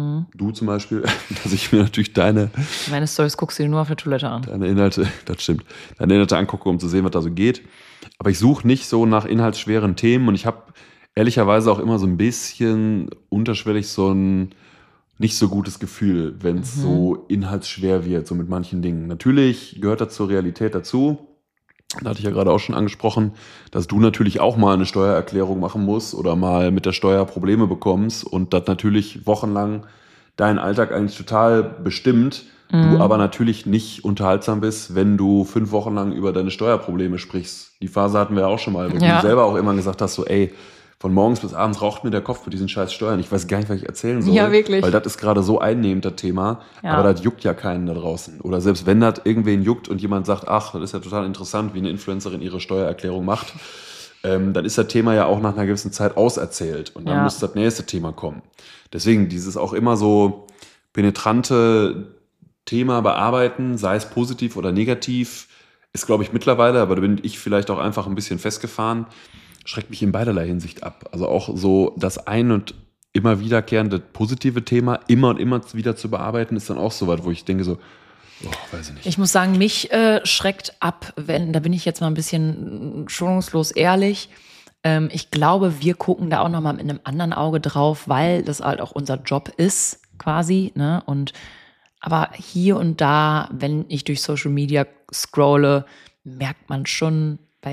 Du zum Beispiel, dass ich mir natürlich meine Stories guckst du dir nur auf der Toilette an. Deine Inhalte, das stimmt, deine Inhalte angucke, um zu sehen, was da so geht. Aber ich suche nicht so nach inhaltsschweren Themen und ich habe ehrlicherweise auch immer so ein bisschen unterschwellig so ein nicht so gutes Gefühl, wenn es so inhaltsschwer wird, so mit manchen Dingen. Natürlich gehört das zur Realität dazu. Da hatte ich ja gerade auch schon angesprochen, dass du natürlich auch mal eine Steuererklärung machen musst oder mal mit der Steuer Probleme bekommst und das natürlich wochenlang deinen Alltag eigentlich total bestimmt. Du aber natürlich nicht unterhaltsam bist, wenn du 5 Wochen lang über deine Steuerprobleme sprichst. Die Phase hatten wir ja auch schon mal, wo du selber auch immer gesagt hast, so ey, von morgens bis abends raucht mir der Kopf mit diesen scheiß Steuern. Ich weiß gar nicht, was ich erzählen soll. Ja, wirklich. Weil das ist gerade so einnehmend, das Thema. Ja. Aber das juckt ja keinen da draußen. Oder selbst wenn das irgendwen juckt und jemand sagt, ach, das ist ja total interessant, wie eine Influencerin ihre Steuererklärung macht, dann ist das Thema ja auch nach einer gewissen Zeit auserzählt. Und dann muss das nächste Thema kommen. Deswegen dieses auch immer so penetrante Thema bearbeiten, sei es positiv oder negativ, ist, glaube ich, mittlerweile, aber da bin ich vielleicht auch einfach ein bisschen festgefahren, schreckt mich in beiderlei Hinsicht ab. Also auch so das ein und immer wiederkehrende positive Thema immer und immer wieder zu bearbeiten, ist dann auch so weit, wo ich denke so, weiß ich nicht. Ich muss sagen, mich schreckt ab, da bin ich jetzt mal ein bisschen schonungslos ehrlich. Ich glaube, wir gucken da auch nochmal mit einem anderen Auge drauf, weil das halt auch unser Job ist, quasi, ne? Aber hier und da, wenn ich durch Social Media scrolle, merkt man schon bei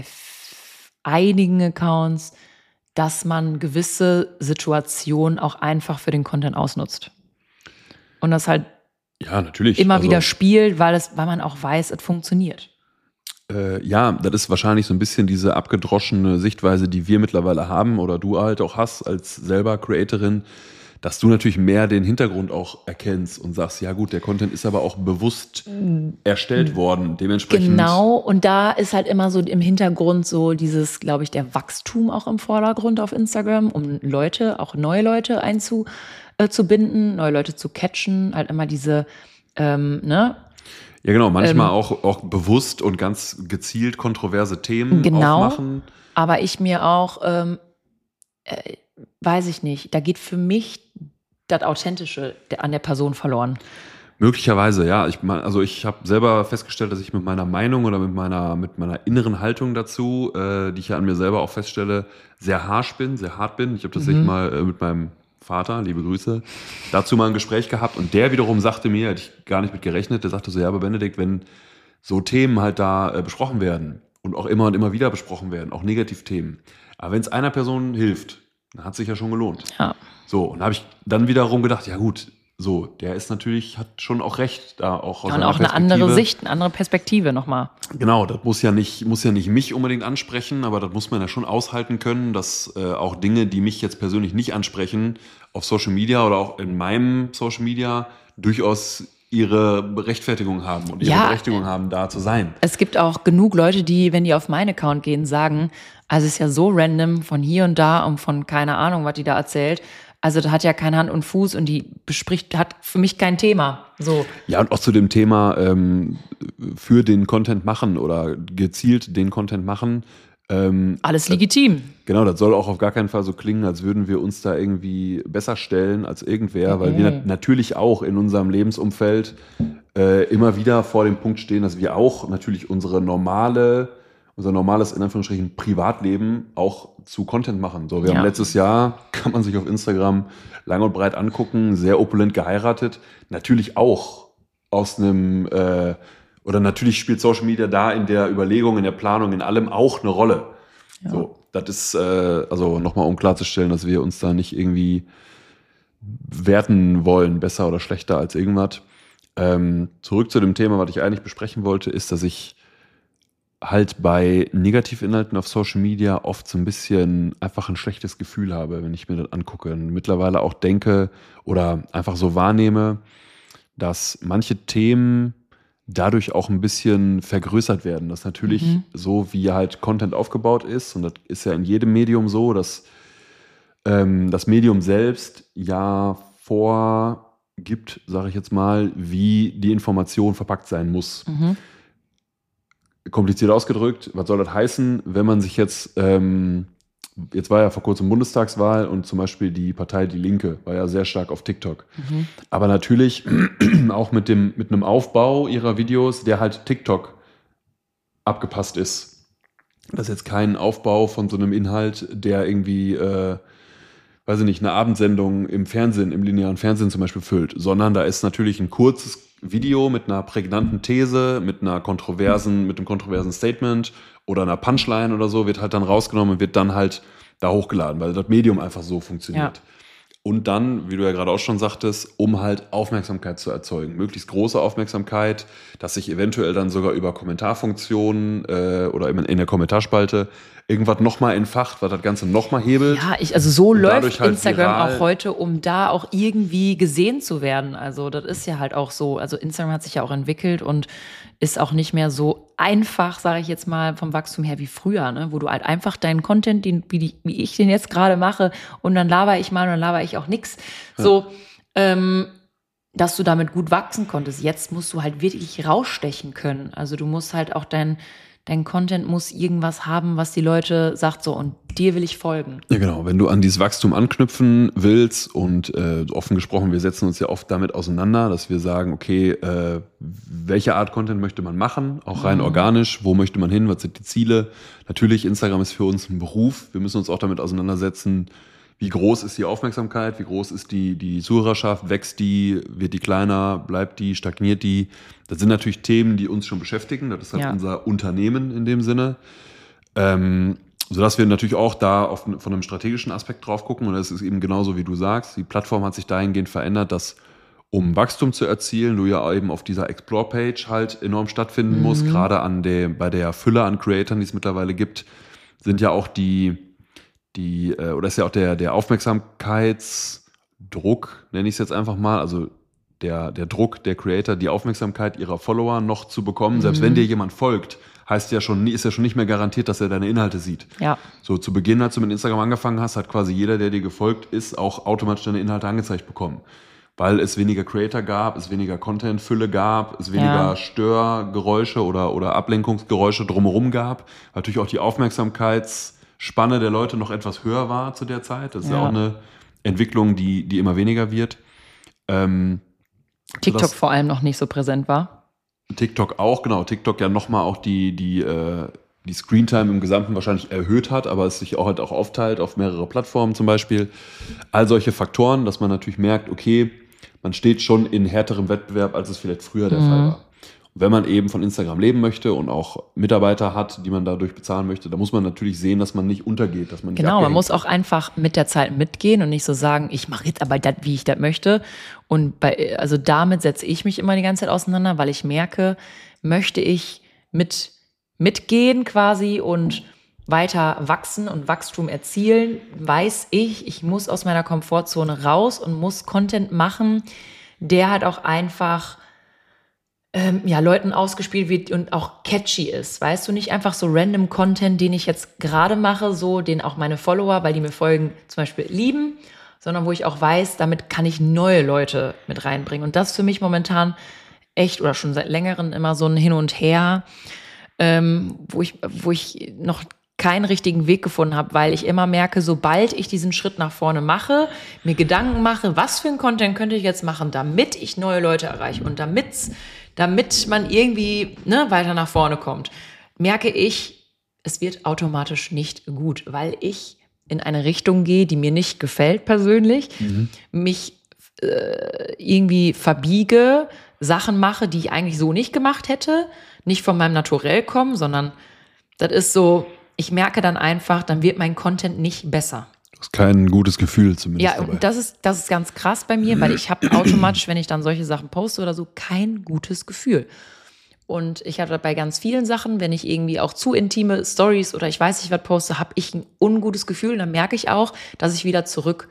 einigen Accounts, dass man gewisse Situationen auch einfach für den Content ausnutzt. Und das halt natürlich. immer wieder spielt, weil man auch weiß, es funktioniert. Ja, das ist wahrscheinlich so ein bisschen diese abgedroschene Sichtweise, die wir mittlerweile haben oder du halt auch hast als selber Creatorin, dass du natürlich mehr den Hintergrund auch erkennst und sagst, ja gut, der Content ist aber auch bewusst erstellt worden, dementsprechend. Genau, und da ist halt immer so im Hintergrund so dieses, glaube ich, der Wachstum auch im Vordergrund auf Instagram, um Leute, auch neue Leute einzubinden, neue Leute zu catchen, halt immer diese, Ja genau, manchmal auch bewusst und ganz gezielt kontroverse Themen aufmachen. Aber ich mir auch, weiß ich nicht, da geht für mich das Authentische an der Person verloren. Möglicherweise, ja. Ich habe selber festgestellt, dass ich mit meiner Meinung oder mit meiner inneren Haltung dazu, die ich ja an mir selber auch feststelle, sehr hart bin. Ich habe tatsächlich mal mit meinem Vater, liebe Grüße, dazu mal ein Gespräch gehabt und der wiederum sagte mir, hätte ich gar nicht mit gerechnet, der sagte so, ja, aber Benedikt, wenn so Themen halt da besprochen werden und auch immer und immer wieder besprochen werden, auch Negativthemen, aber wenn es einer Person hilft, dann hat es sich ja schon gelohnt. Ja. So, und da habe ich dann wiederum gedacht, ja gut, so, der ist natürlich, hat schon auch recht, da auch aus seiner Perspektive. Und auch eine andere Sicht, eine andere Perspektive nochmal. Genau, das muss ja nicht mich unbedingt ansprechen, aber das muss man ja schon aushalten können, dass auch Dinge, die mich jetzt persönlich nicht ansprechen, auf Social Media oder auch in meinem Social Media durchaus ihre Berechtigung haben und ihre Berechtigung haben, da zu sein. Es gibt auch genug Leute, die, wenn die auf meinen Account gehen, sagen, also es ist ja so random von hier und da und von keine Ahnung, was die da erzählt. Also da hat ja keine Hand und Fuß und die hat für mich kein Thema. So. Ja, und auch zu dem Thema für den Content machen oder gezielt den Content machen. Alles legitim. Genau, das soll auch auf gar keinen Fall so klingen, als würden wir uns da irgendwie besser stellen als irgendwer, weil wir natürlich auch in unserem Lebensumfeld immer wieder vor dem Punkt stehen, dass wir auch natürlich unsere unser normales, in Anführungsstrichen, Privatleben auch zu Content machen. So, wir haben letztes Jahr, kann man sich auf Instagram lang und breit angucken, sehr opulent geheiratet. Natürlich auch aus einem, oder natürlich spielt Social Media da in der Überlegung, in der Planung, in allem auch eine Rolle. Ja. So, das ist, also nochmal um klarzustellen, dass wir uns da nicht irgendwie werten wollen, besser oder schlechter als irgendwas. Zurück zu dem Thema, was ich eigentlich besprechen wollte, ist, dass ich halt bei Negativinhalten auf Social Media oft so ein bisschen einfach ein schlechtes Gefühl habe, wenn ich mir das angucke. Und mittlerweile auch denke oder einfach so wahrnehme, dass manche Themen dadurch auch ein bisschen vergrößert werden. Das natürlich so, wie halt Content aufgebaut ist, und das ist ja in jedem Medium so, dass das Medium selbst ja vorgibt, sage ich jetzt mal, wie die Information verpackt sein muss. Kompliziert ausgedrückt, was soll das heißen, wenn man sich jetzt war ja vor kurzem Bundestagswahl und zum Beispiel die Partei Die Linke war ja sehr stark auf TikTok. Aber natürlich auch mit einem Aufbau ihrer Videos, der halt TikTok abgepasst ist. Das ist jetzt kein Aufbau von so einem Inhalt, der irgendwie, weiß ich nicht, eine Abendsendung im Fernsehen, im linearen Fernsehen zum Beispiel füllt, sondern da ist natürlich ein kurzes Video mit einer prägnanten These, mit einem kontroversen Statement oder einer Punchline oder so, wird halt dann rausgenommen und wird dann halt da hochgeladen, weil das Medium einfach so funktioniert. Ja. Und dann, wie du ja gerade auch schon sagtest, um halt Aufmerksamkeit zu erzeugen. Möglichst große Aufmerksamkeit, dass sich eventuell dann sogar über Kommentarfunktionen oder in der Kommentarspalte irgendwas nochmal entfacht, was das Ganze nochmal hebelt. Ja, also so läuft halt Instagram auch heute, um da auch irgendwie gesehen zu werden. Also das ist ja halt auch so. Also Instagram hat sich ja auch entwickelt und ist auch nicht mehr so einfach, sage ich jetzt mal, vom Wachstum her wie früher, ne? Wo du halt einfach deinen Content, wie ich den jetzt gerade mache, und dann laber ich mal und dann laber ich auch nix. Ja. So, dass du damit gut wachsen konntest. Jetzt musst du halt wirklich rausstechen können. Also du musst halt auch dein Content muss irgendwas haben, was die Leute sagt so, und dir will ich folgen. Ja, genau. Wenn du an dieses Wachstum anknüpfen willst und offen gesprochen, wir setzen uns ja oft damit auseinander, dass wir sagen, okay, welche Art Content möchte man machen, auch rein organisch, wo möchte man hin, was sind die Ziele? Natürlich, Instagram ist für uns ein Beruf. Wir müssen uns auch damit auseinandersetzen, wie groß ist die Aufmerksamkeit, wie groß ist die Zuhörerschaft, wächst die, wird die kleiner, bleibt die, stagniert die? Das sind natürlich Themen, die uns schon beschäftigen. Das ist halt unser Unternehmen in dem Sinne. Sodass wir natürlich auch da von einem strategischen Aspekt drauf gucken. Und das ist eben genauso, wie du sagst. Die Plattform hat sich dahingehend verändert, dass, um Wachstum zu erzielen, du ja eben auf dieser Explore-Page halt enorm stattfinden musst. Gerade bei der Fülle an Creatoren, die es mittlerweile gibt, sind ja auch oder ist ja auch der Aufmerksamkeitsdruck, nenne ich es jetzt einfach mal, also der Druck der Creator, die Aufmerksamkeit ihrer Follower noch zu bekommen. Selbst wenn dir jemand folgt, ist ja schon nicht mehr garantiert, dass er deine Inhalte sieht. Ja. So zu Beginn, als du mit Instagram angefangen hast, hat quasi jeder, der dir gefolgt ist, auch automatisch deine Inhalte angezeigt bekommen. Weil es weniger Creator gab, es weniger Content-Fülle gab, es weniger Störgeräusche oder Ablenkungsgeräusche drumherum gab. Natürlich auch die Aufmerksamkeitsspanne der Leute noch etwas höher war zu der Zeit. Das ist ja auch eine Entwicklung, die immer weniger wird. TikTok vor allem noch nicht so präsent war. TikTok auch, genau. TikTok ja nochmal auch die Screentime im Gesamten wahrscheinlich erhöht hat, aber es sich auch halt auch aufteilt auf mehrere Plattformen zum Beispiel. All solche Faktoren, dass man natürlich merkt, okay, man steht schon in härterem Wettbewerb, als es vielleicht früher der Fall war. Und wenn man eben von Instagram leben möchte und auch Mitarbeiter hat, die man dadurch bezahlen möchte, da muss man natürlich sehen, dass man nicht untergeht, dass man nicht man muss auch einfach mit der Zeit mitgehen und nicht so sagen, ich mache jetzt aber das, wie ich das möchte. Und also damit setze ich mich immer die ganze Zeit auseinander, weil ich merke, möchte ich mitgehen quasi und weiter wachsen und Wachstum erzielen, weiß ich muss aus meiner Komfortzone raus und muss Content machen, der halt auch einfach Leuten ausgespielt wird und auch catchy ist. Weißt du, nicht einfach so random Content, den ich jetzt gerade mache, so den auch meine Follower, weil die mir folgen, zum Beispiel lieben, sondern wo ich auch weiß, damit kann ich neue Leute mit reinbringen. Und das ist für mich momentan echt oder schon seit längerem immer so ein Hin und Her, wo ich noch keinen richtigen Weg gefunden habe, weil ich immer merke, sobald ich diesen Schritt nach vorne mache, mir Gedanken mache, was für ein Content könnte ich jetzt machen, damit ich neue Leute erreiche und damit man irgendwie weiter nach vorne kommt, merke ich, es wird automatisch nicht gut, weil ich in eine Richtung gehe, die mir nicht gefällt persönlich, mich irgendwie verbiege, Sachen mache, die ich eigentlich so nicht gemacht hätte, nicht von meinem Naturell kommen, sondern das ist so, ich merke dann einfach, dann wird mein Content nicht besser. Du hast kein gutes Gefühl zumindest Ja, dabei. und das ist ganz krass bei mir, weil ich habe automatisch, wenn ich dann solche Sachen poste oder so, kein gutes Gefühl. Und ich habe bei ganz vielen Sachen, wenn ich irgendwie auch zu intime Stories oder ich weiß nicht, was poste, habe ich ein ungutes Gefühl. Und dann merke ich auch, dass ich wieder zurück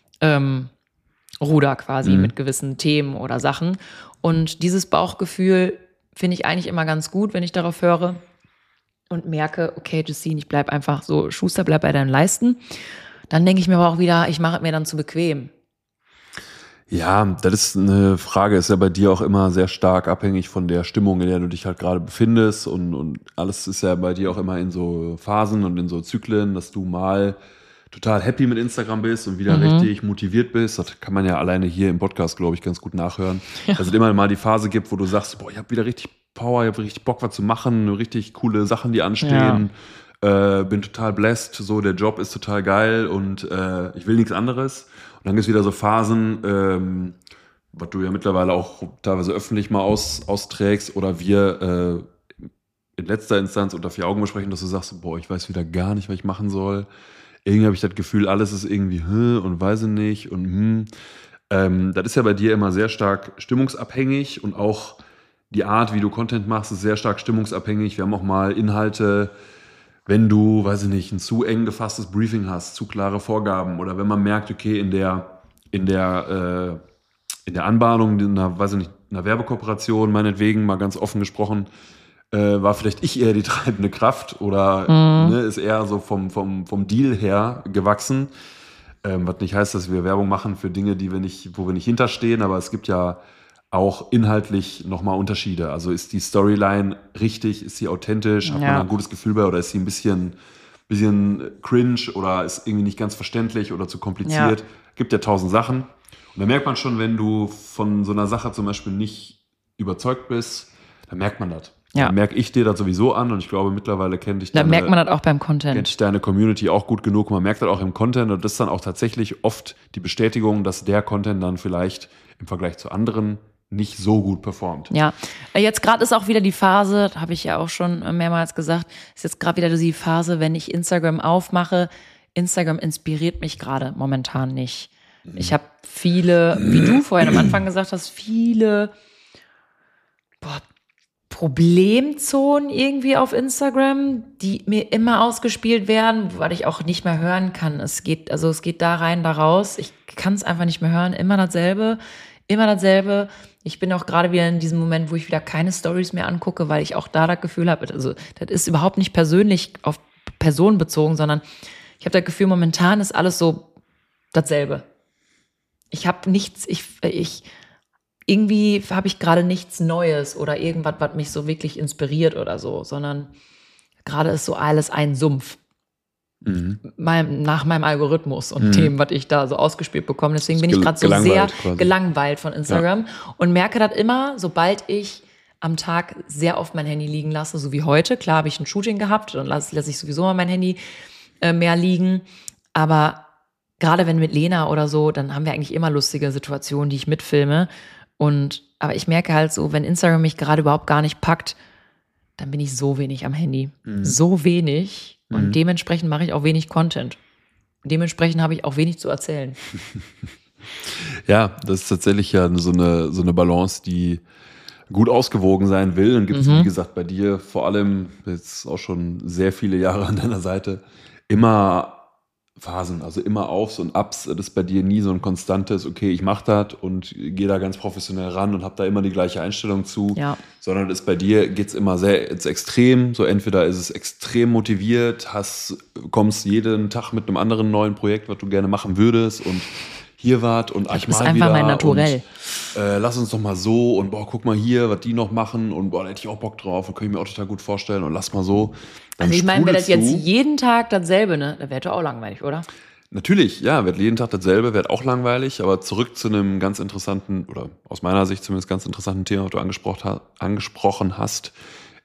ruder quasi mit gewissen Themen oder Sachen. Und dieses Bauchgefühl finde ich eigentlich immer ganz gut, wenn ich darauf höre und merke, okay, Justine, ich bleib einfach so, Schuster, bleib bei deinen Leisten. Dann denke ich mir aber auch wieder, ich mache es mir dann zu bequem. Ja, das ist eine Frage, ist ja bei dir auch immer sehr stark abhängig von der Stimmung, in der du dich halt gerade befindest und alles ist ja bei dir auch immer in so Phasen und in so Zyklen, dass du mal total happy mit Instagram bist und wieder richtig motiviert bist. Das kann man ja alleine hier im Podcast, glaube ich, ganz gut nachhören. Ja. Dass es immer mal die Phase gibt, wo du sagst, boah, ich habe wieder richtig Power, ich habe richtig Bock, was zu machen, richtig coole Sachen, die anstehen. Ja. Bin total blessed, so der Job ist total geil und ich will nichts anderes. Und dann gibt es wieder so Phasen, was du ja mittlerweile auch teilweise öffentlich mal austrägst oder wir in letzter Instanz unter 4 Augen besprechen, dass du sagst, boah, ich weiß wieder gar nicht, was ich machen soll. Irgendwie habe ich das Gefühl, alles ist irgendwie und weiß ich nicht und das ist ja bei dir immer sehr stark stimmungsabhängig und auch die Art, wie du Content machst, ist sehr stark stimmungsabhängig. Wir haben auch mal Inhalte, wenn du, weiß ich nicht, ein zu eng gefasstes Briefing hast, zu klare Vorgaben oder wenn man merkt, okay, in der Anbahnung, in einer Werbekooperation, meinetwegen, mal ganz offen gesprochen, war vielleicht ich eher die treibende Kraft oder ist eher so vom Deal her gewachsen. Was nicht heißt, dass wir Werbung machen für Dinge, wo wir nicht hinterstehen, aber es gibt ja auch inhaltlich nochmal Unterschiede. Also ist die Storyline richtig, ist sie authentisch, hat man da ein gutes Gefühl bei oder ist sie ein bisschen cringe oder ist irgendwie nicht ganz verständlich oder zu kompliziert. Gibt ja 1000 Sachen. Und da merkt man schon, wenn du von so einer Sache zum Beispiel nicht überzeugt bist, dann merkt man das. Ja. Dann merke ich dir das sowieso an und ich glaube, mittlerweile merkt man das auch beim Content. Kennt deine Community auch gut genug. Man merkt das auch im Content und das ist dann auch tatsächlich oft die Bestätigung, dass der Content dann vielleicht im Vergleich zu anderen nicht so gut performt. Ja, jetzt gerade ist auch wieder die Phase, habe ich ja auch schon mehrmals gesagt, ist jetzt gerade wieder die Phase, wenn ich Instagram aufmache, Instagram inspiriert mich gerade momentan nicht. Ich habe viele, wie du vorhin am Anfang gesagt hast, viele Problemzonen irgendwie auf Instagram, die mir immer ausgespielt werden, weil ich auch nicht mehr hören kann. Es geht da rein, da raus. Ich kann es einfach nicht mehr hören. Immer dasselbe. Ich bin auch gerade wieder in diesem Moment, wo ich wieder keine Stories mehr angucke, weil ich auch da das Gefühl habe, also das ist überhaupt nicht persönlich auf Personen bezogen, sondern ich habe das Gefühl, momentan ist alles so dasselbe. Ich habe nichts, irgendwie habe ich gerade nichts Neues oder irgendwas, was mich so wirklich inspiriert oder so, sondern gerade ist so alles ein Sumpf. Nach meinem Algorithmus und dem, was ich da so ausgespielt bekomme. Deswegen bin ich gerade so sehr gelangweilt von Instagram und merke das immer, sobald ich am Tag sehr oft mein Handy liegen lasse, so wie heute. Klar habe ich ein Shooting gehabt, dann lasse ich sowieso mal mein Handy mehr liegen. Aber gerade wenn mit Lena oder so, dann haben wir eigentlich immer lustige Situationen, die ich mitfilme. Aber ich merke halt so, wenn Instagram mich gerade überhaupt gar nicht packt, dann bin ich so wenig am Handy. So wenig. Und dementsprechend mache ich auch wenig Content. Dementsprechend habe ich auch wenig zu erzählen. Ja, das ist tatsächlich ja so eine Balance, die gut ausgewogen sein will. Und gibt es, wie gesagt, bei dir vor allem, jetzt auch schon sehr viele Jahre an deiner Seite, immer Phasen, also immer Aufs und Ups. Das ist bei dir nie so ein konstantes, okay, ich mache das und gehe da ganz professionell ran und habe da immer die gleiche Einstellung zu, sondern bei dir geht es immer sehr ins Extrem. So entweder ist es extrem motiviert, kommst jeden Tag mit einem anderen neuen Projekt, was du gerne machen würdest und hier wart und ich mal wieder mein Naturell. Und, lass uns doch mal so und guck mal hier, was die noch machen und da hätte ich auch Bock drauf und kann ich mir auch total gut vorstellen und lass mal so. Dann also ich meine, wäre das jetzt jeden Tag dasselbe, ne? Da wäre doch auch langweilig, oder? Natürlich, ja, wird jeden Tag dasselbe, wird auch langweilig, aber zurück zu einem ganz interessanten, oder aus meiner Sicht zumindest ganz interessanten Thema, was du angesprochen hast,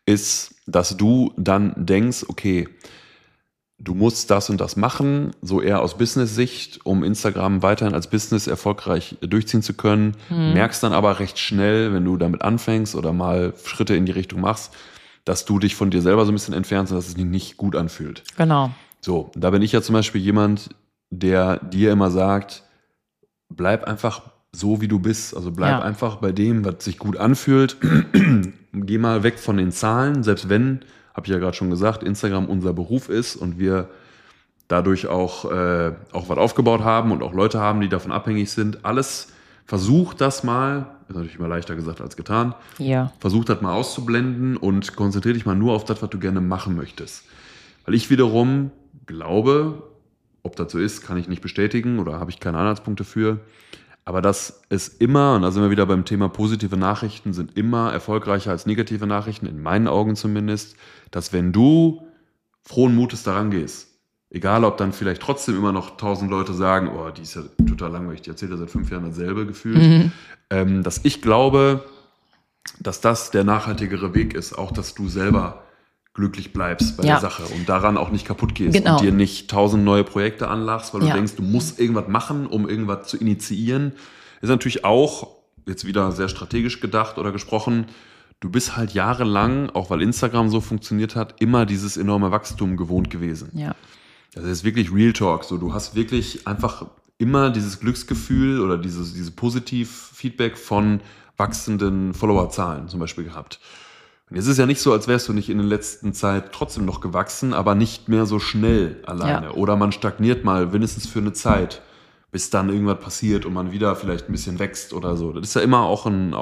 ist, dass du dann denkst, okay, du musst das und das machen, so eher aus Business-Sicht, um Instagram weiterhin als Business erfolgreich durchziehen zu können. Merkst dann aber recht schnell, wenn du damit anfängst oder mal Schritte in die Richtung machst, dass du dich von dir selber so ein bisschen entfernst und dass es dich nicht gut anfühlt. Genau. So, da bin ich ja zum Beispiel jemand, der dir immer sagt, bleib einfach so, wie du bist. Also bleib einfach bei dem, was sich gut anfühlt. Geh mal weg von den Zahlen, selbst wenn, habe ich ja gerade schon gesagt, Instagram unser Beruf ist und wir dadurch auch was aufgebaut haben und auch Leute haben, die davon abhängig sind. Alles, versuch das mal, ist natürlich immer leichter gesagt als getan, versuch das mal auszublenden und konzentriere dich mal nur auf das, was du gerne machen möchtest. Weil ich wiederum glaube, ob das so ist, kann ich nicht bestätigen oder habe ich keine Anhaltspunkte für, aber dass es immer, und da sind wir wieder beim Thema positive Nachrichten, sind immer erfolgreicher als negative Nachrichten, in meinen Augen zumindest, dass wenn du frohen Mutes daran gehst, egal ob dann vielleicht trotzdem immer noch 1000 Leute sagen, oh, die ist ja total langweilig, die erzählt ja seit 5 Jahren dasselbe gefühlt, dass ich glaube, dass das der nachhaltigere Weg ist, auch dass du selber glücklich bleibst bei der Sache und daran auch nicht kaputt gehst und dir nicht 1000 neue Projekte anlachst, weil du denkst, du musst irgendwas machen, um irgendwas zu initiieren. Ist natürlich auch, jetzt wieder sehr strategisch gedacht oder gesprochen, du bist halt jahrelang, auch weil Instagram so funktioniert hat, immer dieses enorme Wachstum gewohnt gewesen. Ja. Das ist wirklich Real Talk. So, du hast wirklich einfach immer dieses Glücksgefühl oder diese Positiv-Feedback von wachsenden Followerzahlen zum Beispiel gehabt. Und jetzt ist es ja nicht so, als wärst du nicht in der letzten Zeit trotzdem noch gewachsen, aber nicht mehr so schnell alleine. Ja. Oder man stagniert mal, mindestens für eine Zeit, bis dann irgendwas passiert und man wieder vielleicht ein bisschen wächst oder so. Das ist ja immer auch ein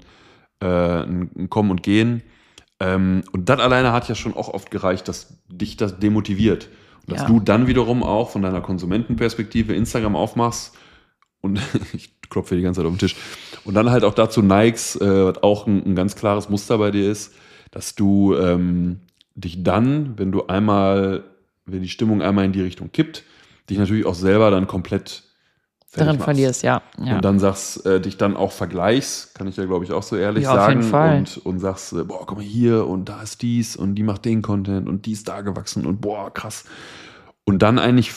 Kommen und Gehen. Und das alleine hat ja schon auch oft gereicht, dass dich das demotiviert. Und dass du dann wiederum auch von deiner Konsumentenperspektive Instagram aufmachst und ich klopfe hier die ganze Zeit auf den Tisch und dann halt auch dazu neigst, was auch ein ganz klares Muster bei dir ist, dass du dich dann, wenn die Stimmung einmal in die Richtung kippt, dich natürlich auch selber dann komplett darin verlierst, ja. Und dann dich dann auch vergleichst, kann ich ja, glaube ich, auch so ehrlich sagen. Auf jeden Fall. Und sagst, boah, guck mal hier und da ist dies und die macht den Content und die ist da gewachsen und boah, krass. Und dann eigentlich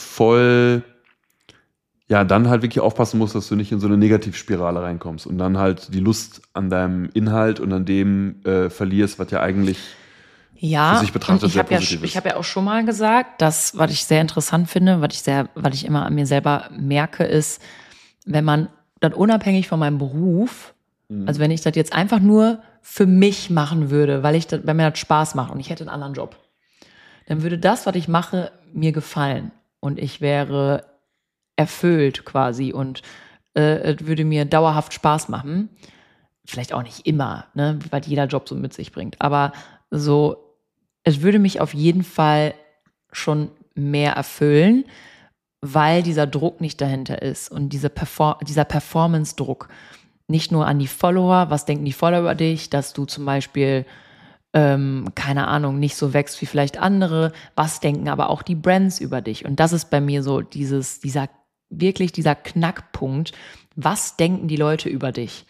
dann halt wirklich aufpassen musst, dass du nicht in so eine Negativspirale reinkommst und dann halt die Lust an deinem Inhalt und an dem verlierst, was ja eigentlich für sich betrachtet sehr positiv ist. Ich habe ja auch schon mal gesagt, dass, was ich sehr interessant finde, was ich immer an mir selber merke, ist, wenn man dann unabhängig von meinem Beruf, also wenn ich das jetzt einfach nur für mich machen würde, wenn mir das Spaß macht und ich hätte einen anderen Job, dann würde das, was ich mache, mir gefallen und ich wäre erfüllt quasi und es würde mir dauerhaft Spaß machen. Vielleicht auch nicht immer, ne, weil jeder Job so mit sich bringt, aber so, es würde mich auf jeden Fall schon mehr erfüllen, weil dieser Druck nicht dahinter ist und dieser Performance-Druck. Nicht nur an die Follower, was denken die Follower über dich, dass du zum Beispiel, keine Ahnung, nicht so wächst wie vielleicht andere, was denken aber auch die Brands über dich. Und das ist bei mir so dieser Knackpunkt, was denken die Leute über dich?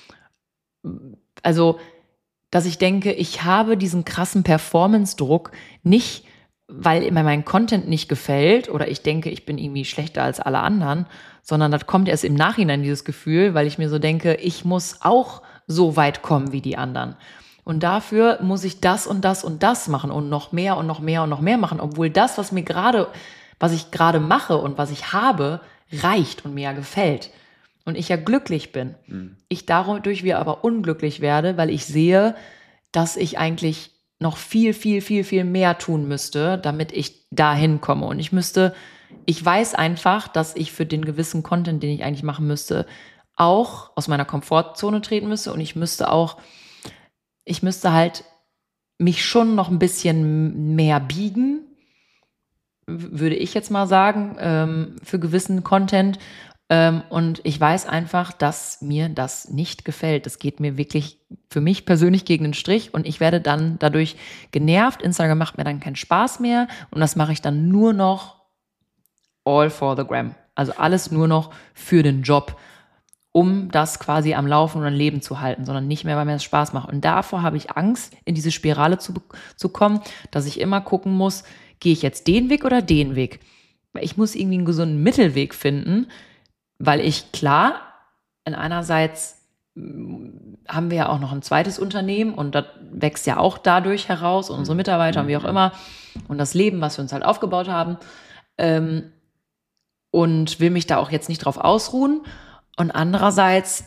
Also, dass ich denke, ich habe diesen krassen Performance-Druck nicht, weil mir mein Content nicht gefällt oder ich denke, ich bin irgendwie schlechter als alle anderen, sondern das kommt erst im Nachhinein, dieses Gefühl, weil ich mir so denke, ich muss auch so weit kommen wie die anderen. Und dafür muss ich das und das und das machen und noch mehr und noch mehr und noch mehr machen, obwohl das, was ich gerade mache und was ich habe, reicht und mir ja gefällt. Und ich ja glücklich bin. Ich dadurch wieder aber unglücklich werde, weil ich sehe, dass ich eigentlich noch viel, viel, viel, viel mehr tun müsste, damit ich dahin komme. Und ich weiß einfach, dass ich für den gewissen Content, den ich eigentlich machen müsste, auch aus meiner Komfortzone treten müsste. Und ich müsste halt mich schon noch ein bisschen mehr biegen, würde ich jetzt mal sagen, für gewissen Content. Und ich weiß einfach, dass mir das nicht gefällt. Das geht mir wirklich für mich persönlich gegen den Strich und ich werde dann dadurch genervt. Instagram macht mir dann keinen Spaß mehr und das mache ich dann nur noch all for the gram. Also alles nur noch für den Job. um das quasi am Laufen und am Leben zu halten, sondern nicht mehr, weil mir das Spaß macht. Und davor habe ich Angst, in diese Spirale zu kommen, dass ich immer gucken muss, gehe ich jetzt den Weg oder den Weg? Ich muss irgendwie einen gesunden Mittelweg finden, weil ich, klar, einerseits haben wir ja auch noch ein zweites Unternehmen und das wächst ja auch dadurch heraus, unsere Mitarbeiter und wie auch immer und das Leben, was wir uns halt aufgebaut haben, und will mich da auch jetzt nicht drauf ausruhen. Und andererseits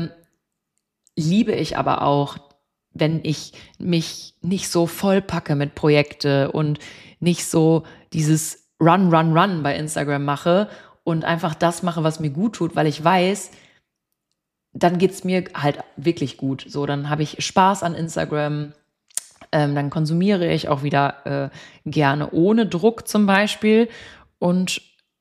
liebe ich aber auch, wenn ich mich nicht so vollpacke mit Projekte und nicht so dieses Run bei Instagram mache und einfach das mache, was mir gut tut, weil ich weiß, dann geht's mir halt wirklich gut. So, dann habe ich Spaß an Instagram, dann konsumiere ich auch wieder gerne ohne Druck zum Beispiel. Und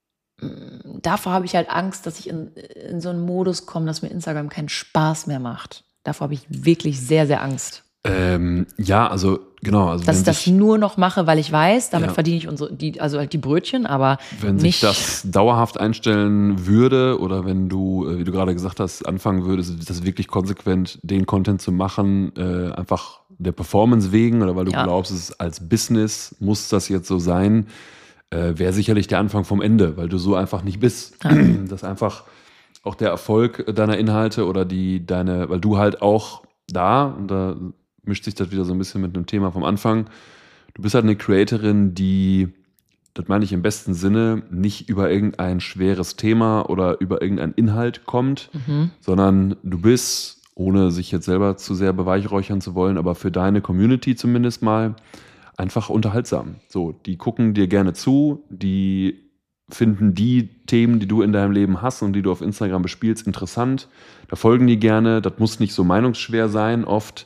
davor habe ich halt Angst, dass ich in so einen Modus komme, dass mir Instagram keinen Spaß mehr macht. Davor habe ich wirklich sehr, sehr Angst. Ja, also genau. Also dass ich das nur noch mache, weil ich weiß, damit verdiene ich die Brötchen, aber wenn nicht. sich das dauerhaft einstellen würde oder wenn du, wie du gerade gesagt hast, anfangen würdest, das wirklich konsequent den Content zu machen, einfach der Performance wegen oder weil du glaubst, es ist als Business muss das jetzt so sein, wäre sicherlich der Anfang vom Ende, weil du so einfach nicht bist. Ja. Das einfach auch der Erfolg deiner Inhalte oder weil du halt auch und da mischt sich das wieder so ein bisschen mit einem Thema vom Anfang. Du bist halt eine Creatorin, die, das meine ich im besten Sinne, nicht über irgendein schweres Thema oder über irgendeinen Inhalt kommt, sondern du bist, ohne sich jetzt selber zu sehr beweihräuchern zu wollen, aber für deine Community zumindest mal, einfach unterhaltsam. So, die gucken dir gerne zu, die finden die Themen, die du in deinem Leben hast und die du auf Instagram bespielst, interessant. Da folgen die gerne. Das muss nicht so meinungsschwer sein oft.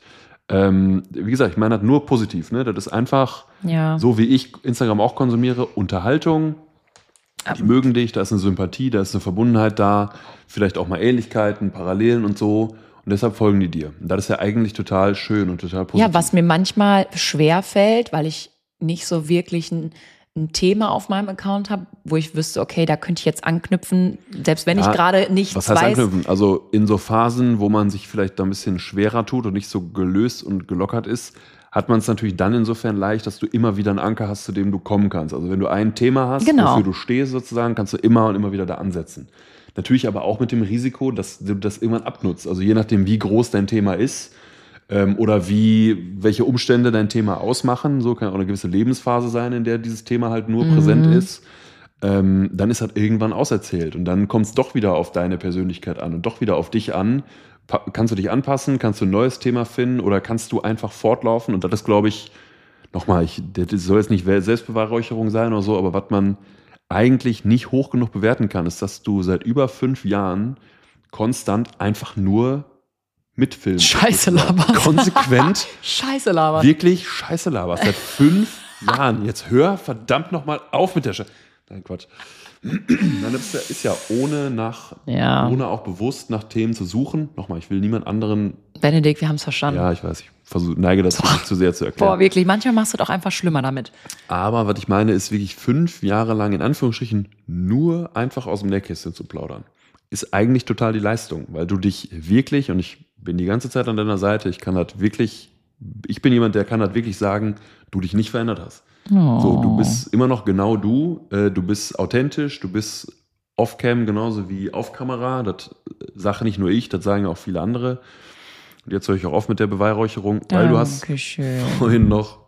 Wie gesagt, ich meine das nur positiv. Ne? Das ist einfach, so wie ich Instagram auch konsumiere, Unterhaltung. Die mögen dich, da ist eine Sympathie, da ist eine Verbundenheit da, vielleicht auch mal Ähnlichkeiten, Parallelen und so. Und deshalb folgen die dir. Und das ist ja eigentlich total schön und total positiv. Ja, was mir manchmal schwer fällt, weil ich nicht so wirklich ein Thema auf meinem Account habe, wo ich wüsste, okay, da könnte ich jetzt anknüpfen, selbst wenn ich gerade nichts weiß. Was heißt anknüpfen? Also in so Phasen, wo man sich vielleicht da ein bisschen schwerer tut und nicht so gelöst und gelockert ist, hat man es natürlich dann insofern leicht, dass du immer wieder einen Anker hast, zu dem du kommen kannst. Also wenn du ein Thema hast, wofür du stehst sozusagen, kannst du immer und immer wieder da ansetzen. Natürlich aber auch mit dem Risiko, dass du das irgendwann abnutzt. Also je nachdem, wie groß dein Thema ist, oder welche Umstände dein Thema ausmachen. So kann auch eine gewisse Lebensphase sein, in der dieses Thema halt nur präsent ist. Dann ist halt irgendwann auserzählt. Und dann kommt es doch wieder auf deine Persönlichkeit an und doch wieder auf dich an. Kannst du dich anpassen? Kannst du ein neues Thema finden? Oder kannst du einfach fortlaufen? Und das ist, glaube ich, nochmal, das soll jetzt nicht Selbstbeweihräucherung sein oder so, aber was man eigentlich nicht hoch genug bewerten kann, ist, dass du seit über 5 Jahren konstant einfach nur mitfilmen. Scheiße labern. Konsequent. Scheiße labern. Wirklich Scheiße labern. Seit 5 Jahren. Jetzt hör verdammt nochmal auf mit der Scheiße. Nein, Quatsch. Das ist ja ohne auch bewusst nach Themen zu suchen. Nochmal, ich will niemand anderen. Benedikt, wir haben es verstanden. Ja, ich weiß, ich neige dazu, nicht zu sehr zu erklären. Boah, wirklich, manchmal machst du doch einfach schlimmer damit. Aber was ich meine, ist wirklich 5 Jahre lang in Anführungsstrichen nur einfach aus dem Nähkästchen zu plaudern. Ist eigentlich total die Leistung, weil du dich wirklich, und ich bin die ganze Zeit an deiner Seite, ich bin jemand, der kann das wirklich sagen, du dich nicht verändert hast. Oh. So, du bist immer noch genau du bist authentisch, du bist off-cam genauso wie auf Kamera, das sage nicht nur ich, das sagen auch viele andere. Und jetzt höre ich auch auf mit der Beweihräucherung, weil du hast vorhin noch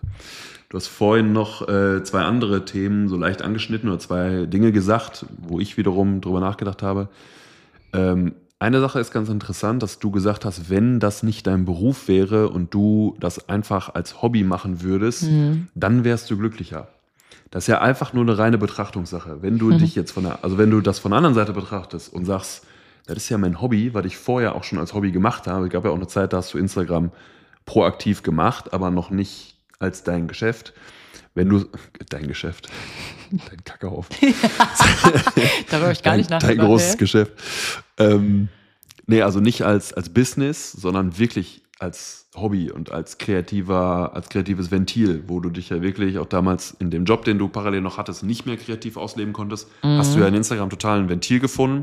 2 andere Themen so leicht angeschnitten oder 2 Dinge gesagt, wo ich wiederum drüber nachgedacht habe. Eine Sache ist ganz interessant, dass du gesagt hast, wenn das nicht dein Beruf wäre und du das einfach als Hobby machen würdest, dann wärst du glücklicher. Das ist ja einfach nur eine reine Betrachtungssache. Wenn du dich jetzt wenn du das von der anderen Seite betrachtest und sagst, das ist ja mein Hobby, was ich vorher auch schon als Hobby gemacht habe. Es gab ja auch eine Zeit, da hast du Instagram proaktiv gemacht, aber noch nicht als dein Geschäft. Dein Geschäft, dein Kackehaufen. Da habe ich gar nicht nachgedacht. Dein großes Geschäft. Also nicht als Business, sondern wirklich als Hobby und als kreatives Ventil, wo du dich ja wirklich auch damals in dem Job, den du parallel noch hattest, nicht mehr kreativ ausleben konntest, hast du ja in Instagram total ein Ventil gefunden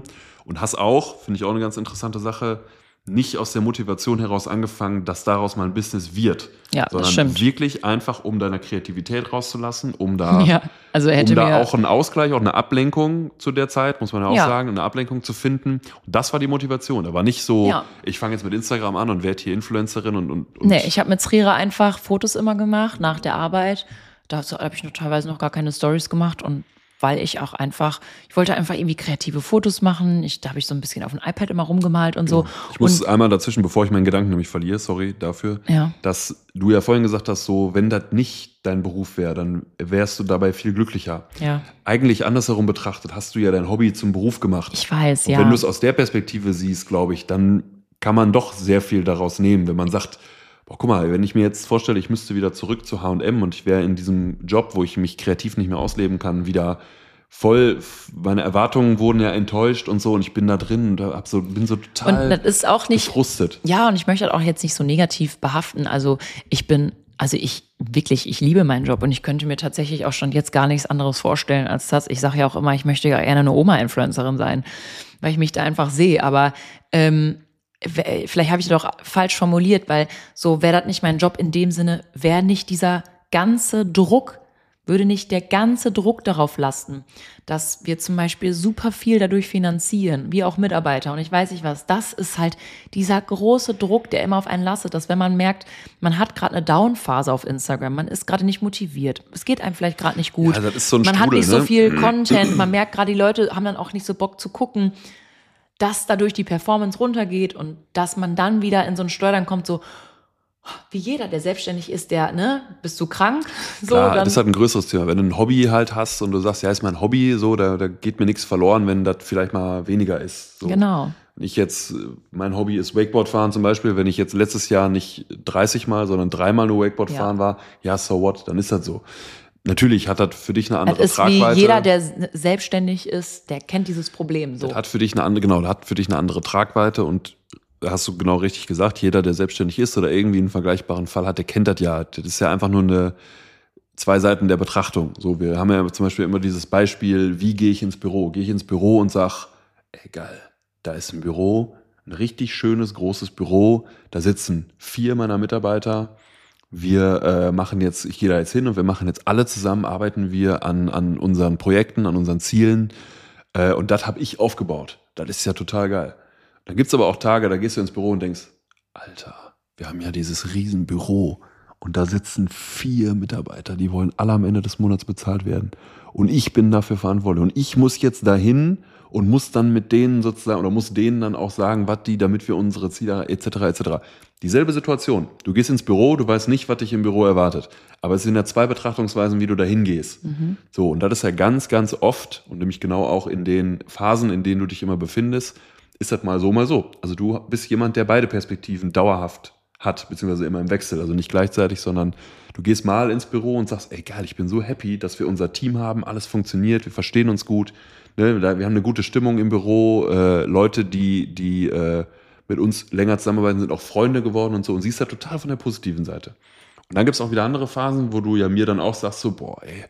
Und hast auch, finde ich auch eine ganz interessante Sache, nicht aus der Motivation heraus angefangen, dass daraus mal ein Business wird. Ja, sondern das stimmt. wirklich einfach, um deine Kreativität rauszulassen, um da, also auch einen Ausgleich, auch eine Ablenkung zu der Zeit, muss man ja auch sagen, eine Ablenkung zu finden. Und das war die Motivation. Da war nicht so, ich fange jetzt mit Instagram an und werde hier Influencerin und Nee, ich habe mit Srira einfach Fotos immer gemacht nach der Arbeit. Da habe ich teilweise noch gar keine Stories gemacht und weil ich wollte einfach irgendwie kreative Fotos machen. Da habe ich so ein bisschen auf dem iPad immer rumgemalt und so. Ich muss einmal dazwischen, bevor ich meinen Gedanken nämlich verliere, sorry dafür, dass du ja vorhin gesagt hast, so, wenn das nicht dein Beruf wäre, dann wärst du dabei viel glücklicher. Ja. Eigentlich andersherum betrachtet, hast du ja dein Hobby zum Beruf gemacht. Ich weiß, und wenn du es aus der Perspektive siehst, glaube ich, dann kann man doch sehr viel daraus nehmen, wenn man sagt, boah, guck mal, wenn ich mir jetzt vorstelle, ich müsste wieder zurück zu H&M und ich wäre in diesem Job, wo ich mich kreativ nicht mehr ausleben kann, wieder voll, meine Erwartungen wurden ja enttäuscht und so und ich bin da drin und bin so total und das ist auch nicht gefrustet. Ja, und ich möchte das auch jetzt nicht so negativ behaften. Ich liebe meinen Job und ich könnte mir tatsächlich auch schon jetzt gar nichts anderes vorstellen als das. Ich sage ja auch immer, ich möchte ja gerne eine Oma-Influencerin sein, weil ich mich da einfach sehe, aber vielleicht habe ich das doch falsch formuliert, weil so wäre das nicht mein Job in dem Sinne, würde nicht der ganze Druck darauf lasten, dass wir zum Beispiel super viel dadurch finanzieren, wie auch Mitarbeiter. Und ich weiß nicht was, das ist halt dieser große Druck, der immer auf einen lastet, dass wenn man merkt, man hat gerade eine Down-Phase auf Instagram, man ist gerade nicht motiviert, es geht einem vielleicht gerade nicht gut, das ist so ein man Strudel, hat nicht so viel Content, man merkt gerade, die Leute haben dann auch nicht so Bock zu gucken, dass dadurch die Performance runtergeht und dass man dann wieder in so ein Steuern kommt, so wie jeder, der selbstständig ist, bist du krank? So, Klar, dann das ist halt ein größeres Thema. Wenn du ein Hobby halt hast und du sagst, ja, ist mein Hobby, so, da geht mir nichts verloren, wenn das vielleicht mal weniger ist. So. Genau. Mein Hobby ist Wakeboard fahren zum Beispiel, wenn ich jetzt letztes Jahr nicht 30 Mal, sondern 3 Mal nur Wakeboard fahren war, ja, so what, dann ist das so. Natürlich hat das für dich eine andere Tragweite. Das ist wie jeder, der selbstständig ist, der kennt dieses Problem so. Das hat für dich eine andere Tragweite und hast du genau richtig gesagt, jeder, der selbstständig ist oder irgendwie einen vergleichbaren Fall hat, der kennt das ja. Das ist ja einfach nur zwei Seiten der Betrachtung. So, wir haben ja zum Beispiel immer dieses Beispiel, wie gehe ich ins Büro? Gehe ich ins Büro und sag, ey geil, da ist ein Büro, ein richtig schönes, großes Büro, da sitzen 4 meiner Mitarbeiter, ich gehe da jetzt hin und wir machen jetzt alle zusammen, arbeiten wir an unseren Projekten, an unseren Zielen und das habe ich aufgebaut. Das ist ja total geil. Dann gibt's aber auch Tage, da gehst du ins Büro und denkst, Alter, wir haben ja dieses riesen Büro und da sitzen 4 Mitarbeiter, die wollen alle am Ende des Monats bezahlt werden. Und ich bin dafür verantwortlich. Und ich muss jetzt dahin und muss dann mit denen sozusagen, oder muss denen dann auch sagen, was die, damit wir unsere Ziele, etc. Dieselbe Situation. Du gehst ins Büro, du weißt nicht, was dich im Büro erwartet. Aber es sind ja 2 Betrachtungsweisen, wie du dahin gehst. So, und das ist ja ganz, ganz oft, und nämlich genau auch in den Phasen, in denen du dich immer befindest, ist das mal so, mal so. Also du bist jemand, der beide Perspektiven dauerhaft hat, beziehungsweise immer im Wechsel. Also nicht gleichzeitig, sondern du gehst mal ins Büro und sagst, ey geil, ich bin so happy, dass wir unser Team haben, alles funktioniert, wir verstehen uns gut. Ne? Wir haben eine gute Stimmung im Büro, Leute, die mit uns länger zusammenarbeiten, sind auch Freunde geworden und so. Und siehst da total von der positiven Seite. Und dann gibt es auch wieder andere Phasen, wo du ja mir dann auch sagst, so, boah, ey,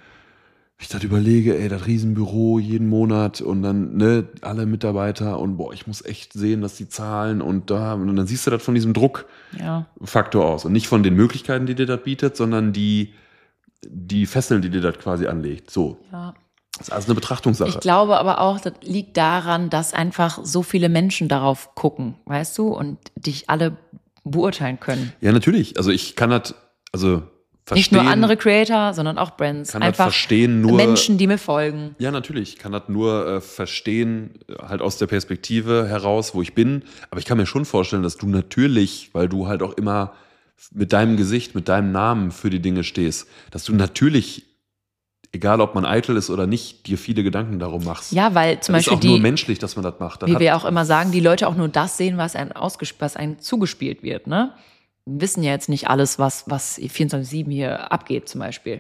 ich das überlege, ey, das Riesenbüro jeden Monat und dann, alle Mitarbeiter und boah, ich muss echt sehen, dass die zahlen und dann siehst du das von diesem Druckfaktor aus und nicht von den Möglichkeiten, die dir das bietet, sondern die Fesseln, die dir das quasi anlegt. So. Ja. Das ist alles eine Betrachtungssache. Ich glaube aber auch, das liegt daran, dass einfach so viele Menschen darauf gucken, weißt du, und dich alle beurteilen können. Ja, natürlich. Also ich kann das, verstehen. Nicht nur andere Creator, sondern auch Brands. Kann einfach das verstehen, nur Menschen, die mir folgen. Ja, natürlich. Ich kann das nur verstehen, halt aus der Perspektive heraus, wo ich bin. Aber ich kann mir schon vorstellen, dass du natürlich, weil du halt auch immer mit deinem Gesicht, mit deinem Namen für die Dinge stehst, dass du natürlich, egal ob man eitel ist oder nicht, dir viele Gedanken darum machst. Ja, weil zum Beispiel ist auch nur menschlich, dass man das macht. Wie wir auch immer sagen, die Leute auch nur das sehen, was einem zugespielt wird, ne? Wissen ja jetzt nicht alles, was 24/7 hier abgeht, zum Beispiel.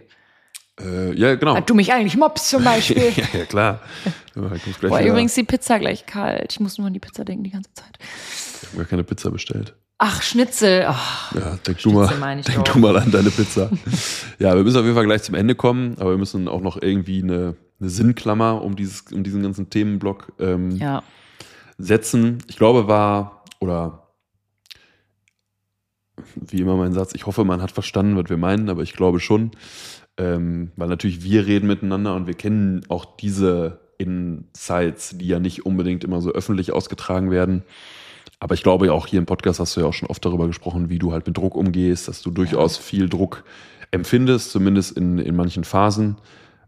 Ja, genau. Du mich eigentlich mobst, zum Beispiel. ja, klar. Boah, übrigens die Pizza gleich kalt. Ich muss nur an die Pizza denken die ganze Zeit. Ich habe gar keine Pizza bestellt. Ach, Schnitzel. Oh, ja, denk du mal an deine Pizza. Ja, wir müssen auf jeden Fall gleich zum Ende kommen, aber wir müssen auch noch irgendwie eine Sinnklammer um diesen ganzen Themenblock setzen. Ich glaube, oder wie immer mein Satz, ich hoffe, man hat verstanden, was wir meinen, aber ich glaube schon, weil natürlich wir reden miteinander und wir kennen auch diese Insights, die ja nicht unbedingt immer so öffentlich ausgetragen werden. Aber ich glaube, auch hier im Podcast hast du ja auch schon oft darüber gesprochen, wie du halt mit Druck umgehst, dass du durchaus viel Druck empfindest, zumindest in manchen Phasen.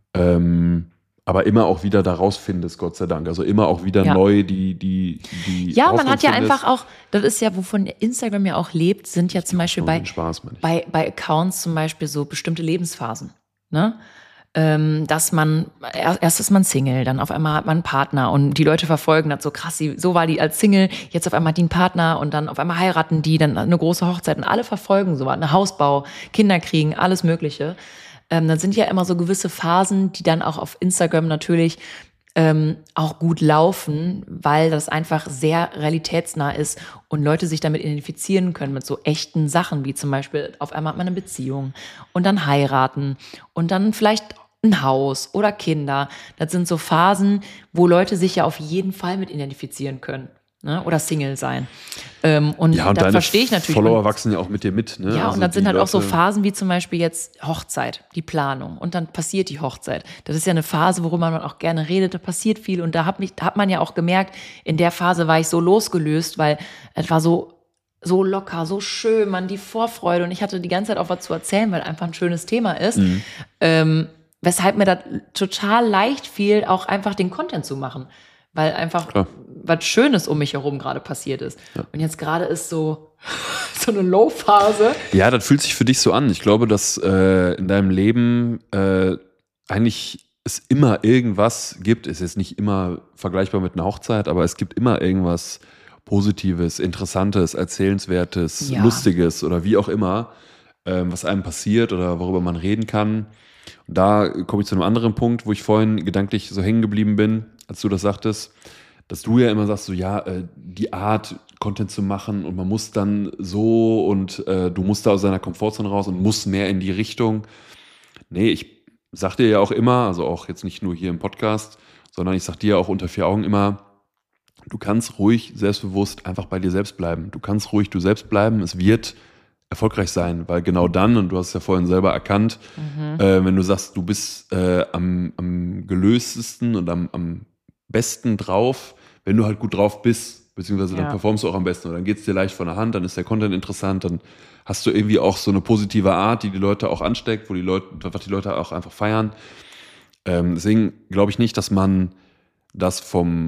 Aber immer auch wieder da rausfindest, Gott sei Dank. Also immer auch wieder neu die Ja, man hat ja einfach auch, das ist ja, wovon Instagram ja auch lebt, sind ja zum Beispiel bei Accounts zum Beispiel so bestimmte Lebensphasen. Ne? Dass man, erst ist man Single, dann auf einmal hat man einen Partner und die Leute verfolgen das so krass, so war die als Single, jetzt auf einmal hat die einen Partner und dann auf einmal heiraten die, dann eine große Hochzeit und alle verfolgen so, eine Hausbau, Kinder kriegen, alles Mögliche. Dann sind ja immer so gewisse Phasen, die dann auch auf Instagram natürlich auch gut laufen, weil das einfach sehr realitätsnah ist und Leute sich damit identifizieren können mit so echten Sachen, wie zum Beispiel auf einmal hat man eine Beziehung und dann heiraten und dann vielleicht ein Haus oder Kinder. Das sind so Phasen, wo Leute sich ja auf jeden Fall mit identifizieren können. Ne? Oder Single sein. Und da verstehe ich natürlich. Follower wachsen ja auch mit dir mit. Ne? Ja, also und dann sind halt auch so Phasen wie zum Beispiel jetzt Hochzeit, die Planung. Und dann passiert die Hochzeit. Das ist ja eine Phase, worüber man auch gerne redet. Da passiert viel. Und da hat man ja auch gemerkt, in der Phase war ich so losgelöst, weil es war so locker, so schön, man, die Vorfreude. Und ich hatte die ganze Zeit auch was zu erzählen, weil einfach ein schönes Thema ist. Weshalb mir das total leicht fiel, auch einfach den Content zu machen. Weil einfach was Schönes um mich herum gerade passiert ist. Ja. Und jetzt gerade ist so eine Low-Phase. Ja, das fühlt sich für dich so an. Ich glaube, dass in deinem Leben eigentlich es immer irgendwas gibt. Ist jetzt nicht immer vergleichbar mit einer Hochzeit, aber es gibt immer irgendwas Positives, Interessantes, Erzählenswertes, Lustiges oder wie auch immer, was einem passiert oder worüber man reden kann. Und da komme ich zu einem anderen Punkt, wo ich vorhin gedanklich so hängen geblieben bin, als du das sagtest, dass du ja immer sagst, so die Art, Content zu machen und man muss dann so und du musst da aus deiner Komfortzone raus und musst mehr in die Richtung. Nee, ich sag dir ja auch immer, also auch jetzt nicht nur hier im Podcast, sondern ich sag dir ja auch unter vier Augen immer, du kannst ruhig selbstbewusst einfach bei dir selbst bleiben. Du kannst ruhig du selbst bleiben, es wird erfolgreich sein, weil genau dann, und du hast es ja vorhin selber erkannt, wenn du sagst, du bist am gelöstesten und am besten drauf, wenn du halt gut drauf bist, beziehungsweise dann performst du auch am besten, oder dann geht es dir leicht von der Hand, dann ist der Content interessant, dann hast du irgendwie auch so eine positive Art, die Leute auch ansteckt, was die Leute auch einfach feiern. Deswegen glaube ich nicht, dass man das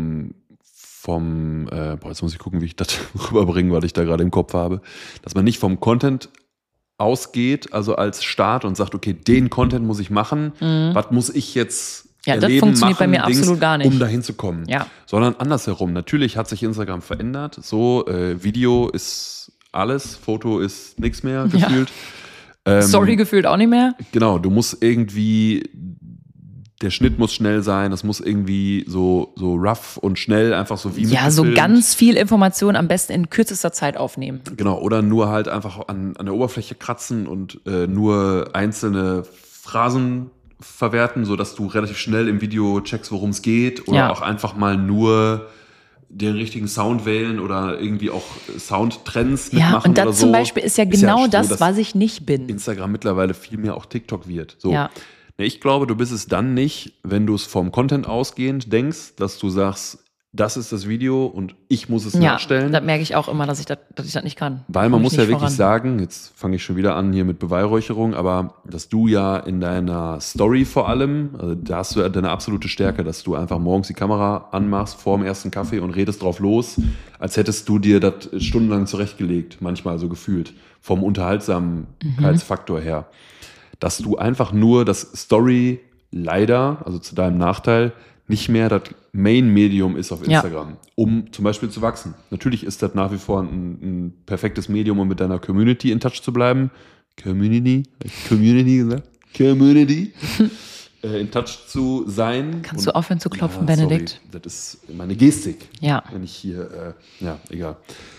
jetzt muss ich gucken, wie ich das rüberbringe, weil ich da gerade im Kopf habe, dass man nicht vom Content ausgeht, also als Start und sagt, okay, den Content muss ich machen, was muss ich jetzt erleben, das funktioniert machen, bei mir absolut gar nicht. Um dahin zu kommen. Ja. Sondern andersherum. Natürlich hat sich Instagram verändert, so Video ist alles, Foto ist nichts mehr gefühlt. Story gefühlt auch nicht mehr. Genau, du musst irgendwie, der Schnitt muss schnell sein, das muss irgendwie so rough und schnell, einfach so wie mitgefilmt. So ganz viel Information am besten in kürzester Zeit aufnehmen. Genau, oder nur halt einfach an der Oberfläche kratzen und nur einzelne Phrasen verwerten, sodass du relativ schnell im Video checkst, worum es geht. Oder auch einfach mal nur den richtigen Sound wählen oder irgendwie auch Soundtrends mitmachen. Ja, und das oder so. Zum Beispiel ist ja genau das, was ich nicht bin. Instagram mittlerweile viel mehr auch TikTok wird. So. Ja. Ich glaube, du bist es dann nicht, wenn du es vom Content ausgehend denkst, dass du sagst, das ist das Video und ich muss es nachstellen. Ja, das merke ich auch immer, dass ich das nicht kann. Weil man muss ja wirklich sagen, jetzt fange ich schon wieder an hier mit Beweihräucherung, aber dass du ja in deiner Story vor allem, also da hast du ja deine absolute Stärke, dass du einfach morgens die Kamera anmachst vor dem ersten Kaffee und redest drauf los, als hättest du dir das stundenlang zurechtgelegt, manchmal so gefühlt, vom Unterhaltsamkeitsfaktor her. Dass du einfach nur das Story leider, also zu deinem Nachteil, nicht mehr das Main-Medium ist auf Instagram, um zum Beispiel zu wachsen. Natürlich ist das nach wie vor ein perfektes Medium, um mit deiner Community in Touch zu bleiben. Community gesagt? Community. In Touch zu sein. Kannst du aufhören zu klopfen, Benedikt? Sorry, das ist meine Gestik. Ja. Wenn ich hier, egal.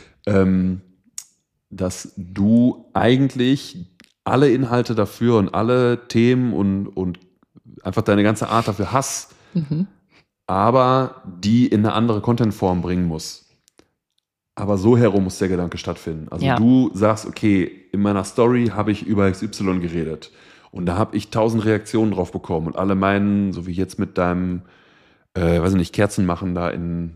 Dass du eigentlich alle Inhalte dafür und alle Themen und einfach deine ganze Art dafür hast, aber die in eine andere Contentform bringen muss. Aber so herum muss der Gedanke stattfinden. Also du sagst, okay, in meiner Story habe ich über XY geredet und da habe ich 1000 Reaktionen drauf bekommen und alle meinen, so wie jetzt mit deinem, weiß ich nicht, Kerzen machen da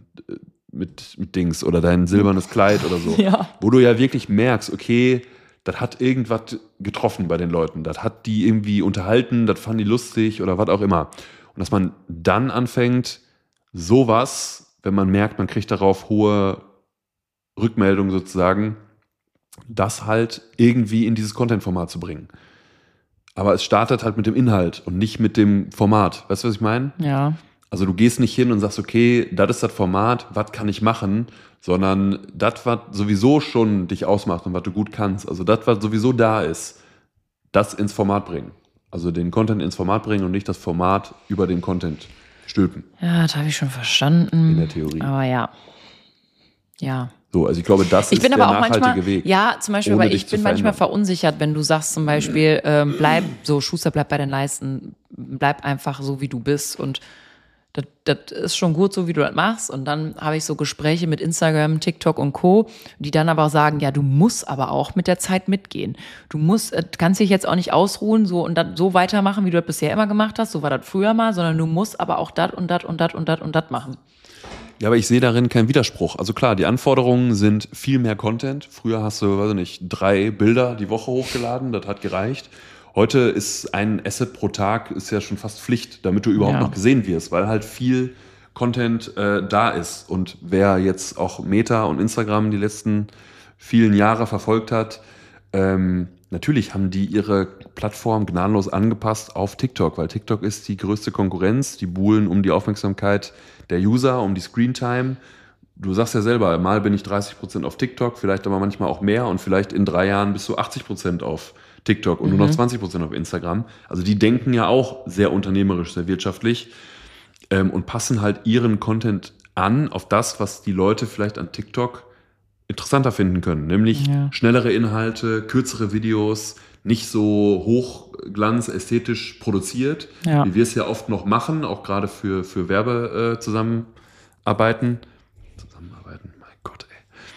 mit Dings oder dein silbernes Kleid oder so, wo du ja wirklich merkst, okay, das hat irgendwas getroffen bei den Leuten, das hat die irgendwie unterhalten, das fanden die lustig oder was auch immer. Und dass man dann anfängt, sowas, wenn man merkt, man kriegt darauf hohe Rückmeldung sozusagen, das halt irgendwie in dieses Content-Format zu bringen. Aber es startet halt mit dem Inhalt und nicht mit dem Format. Weißt du, was ich meine? Ja. Also du gehst nicht hin und sagst, okay, das ist das Format, was kann ich machen, sondern das, was sowieso schon dich ausmacht und was du gut kannst, also das, was sowieso da ist, das ins Format bringen. Also den Content ins Format bringen und nicht das Format über den Content stülpen. Ja, das habe ich schon verstanden. In der Theorie. Aber ja. So, also ich glaube, das ist der nachhaltige Weg. Ja, zum Beispiel, weil ich bin manchmal verunsichert, wenn du sagst zum Beispiel, Schuster, bleib bei den Leisten, bleib einfach so, wie du bist und das ist schon gut, so wie du das machst. Und dann habe ich so Gespräche mit Instagram, TikTok und Co., die dann aber auch sagen, ja, du musst aber auch mit der Zeit mitgehen. Du kannst dich jetzt auch nicht ausruhen so und das so weitermachen, wie du das bisher immer gemacht hast, so war das früher mal, sondern du musst aber auch das und das und das und das und das machen. Ja, aber ich sehe darin keinen Widerspruch. Also klar, die Anforderungen sind viel mehr Content. Früher hast du, weiß ich nicht, 3 Bilder die Woche hochgeladen, das hat gereicht. Heute ist ein Asset pro Tag ist ja schon fast Pflicht, damit du überhaupt noch gesehen wirst, weil halt viel Content da ist. Und wer jetzt auch Meta und Instagram die letzten vielen Jahre verfolgt hat, natürlich haben die ihre Plattform gnadenlos angepasst auf TikTok, weil TikTok ist die größte Konkurrenz. Die buhlen um die Aufmerksamkeit der User, um die Screentime. Du sagst ja selber, mal bin ich 30% auf TikTok, vielleicht aber manchmal auch mehr und vielleicht in 3 Jahren bist du 80% auf TikTok und nur noch 20% auf Instagram. Also die denken ja auch sehr unternehmerisch, sehr wirtschaftlich und passen halt ihren Content an auf das, was die Leute vielleicht an TikTok interessanter finden können. Nämlich schnellere Inhalte, kürzere Videos, nicht so hochglanz, ästhetisch produziert, wie wir es ja oft noch machen, auch gerade für Werbezusammenarbeiten. Mein Gott,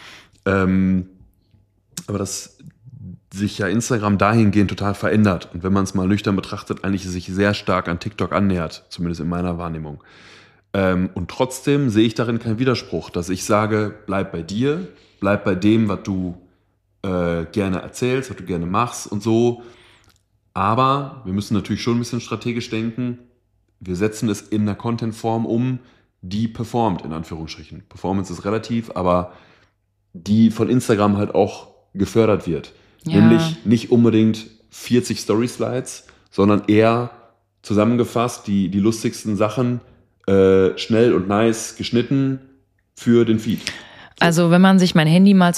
ey. Aber das sich ja Instagram dahingehend total verändert und wenn man es mal nüchtern betrachtet, eigentlich sich sehr stark an TikTok annähert, zumindest in meiner Wahrnehmung. Und trotzdem sehe ich darin keinen Widerspruch, dass ich sage, bleib bei dir, bleib bei dem, was du gerne erzählst, was du gerne machst und so. Aber wir müssen natürlich schon ein bisschen strategisch denken. Wir setzen es in einer Content-Form um, die performt, in Anführungsstrichen. Performance ist relativ, aber die von Instagram halt auch gefördert wird. Nämlich nicht unbedingt 40 Story-Slides, sondern eher zusammengefasst die lustigsten Sachen, schnell und nice geschnitten für den Feed. Also wenn man sich mein Handy mal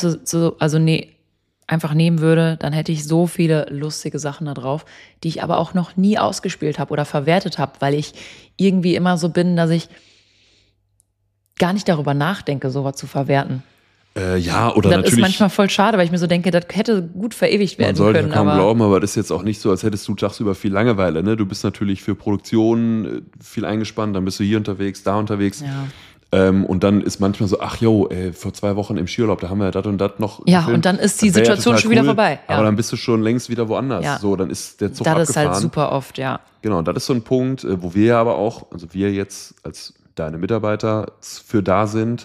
einfach nehmen würde, dann hätte ich so viele lustige Sachen da drauf, die ich aber auch noch nie ausgespielt habe oder verwertet habe, weil ich irgendwie immer so bin, dass ich gar nicht darüber nachdenke, sowas zu verwerten. Ja, oder das natürlich. Das ist manchmal voll schade, weil ich mir so denke, das hätte gut verewigt werden können. Man sollte kaum glauben, aber das ist jetzt auch nicht so, als hättest du tagsüber viel Langeweile. Ne? Du bist natürlich für Produktion viel eingespannt, dann bist du hier unterwegs, da unterwegs. Ja. Und dann ist manchmal so, ach jo, vor 2 Wochen im Skiurlaub, da haben wir das und das noch gefilmt. Und dann ist die Situation schon wieder vorbei. Ja. Aber dann bist du schon längst wieder woanders. Ja. So, dann ist der Zug abgefahren. Das ist halt super oft, ja. Genau, das ist so ein Punkt, wo wir aber auch, also wir jetzt als deine Mitarbeiter für da sind,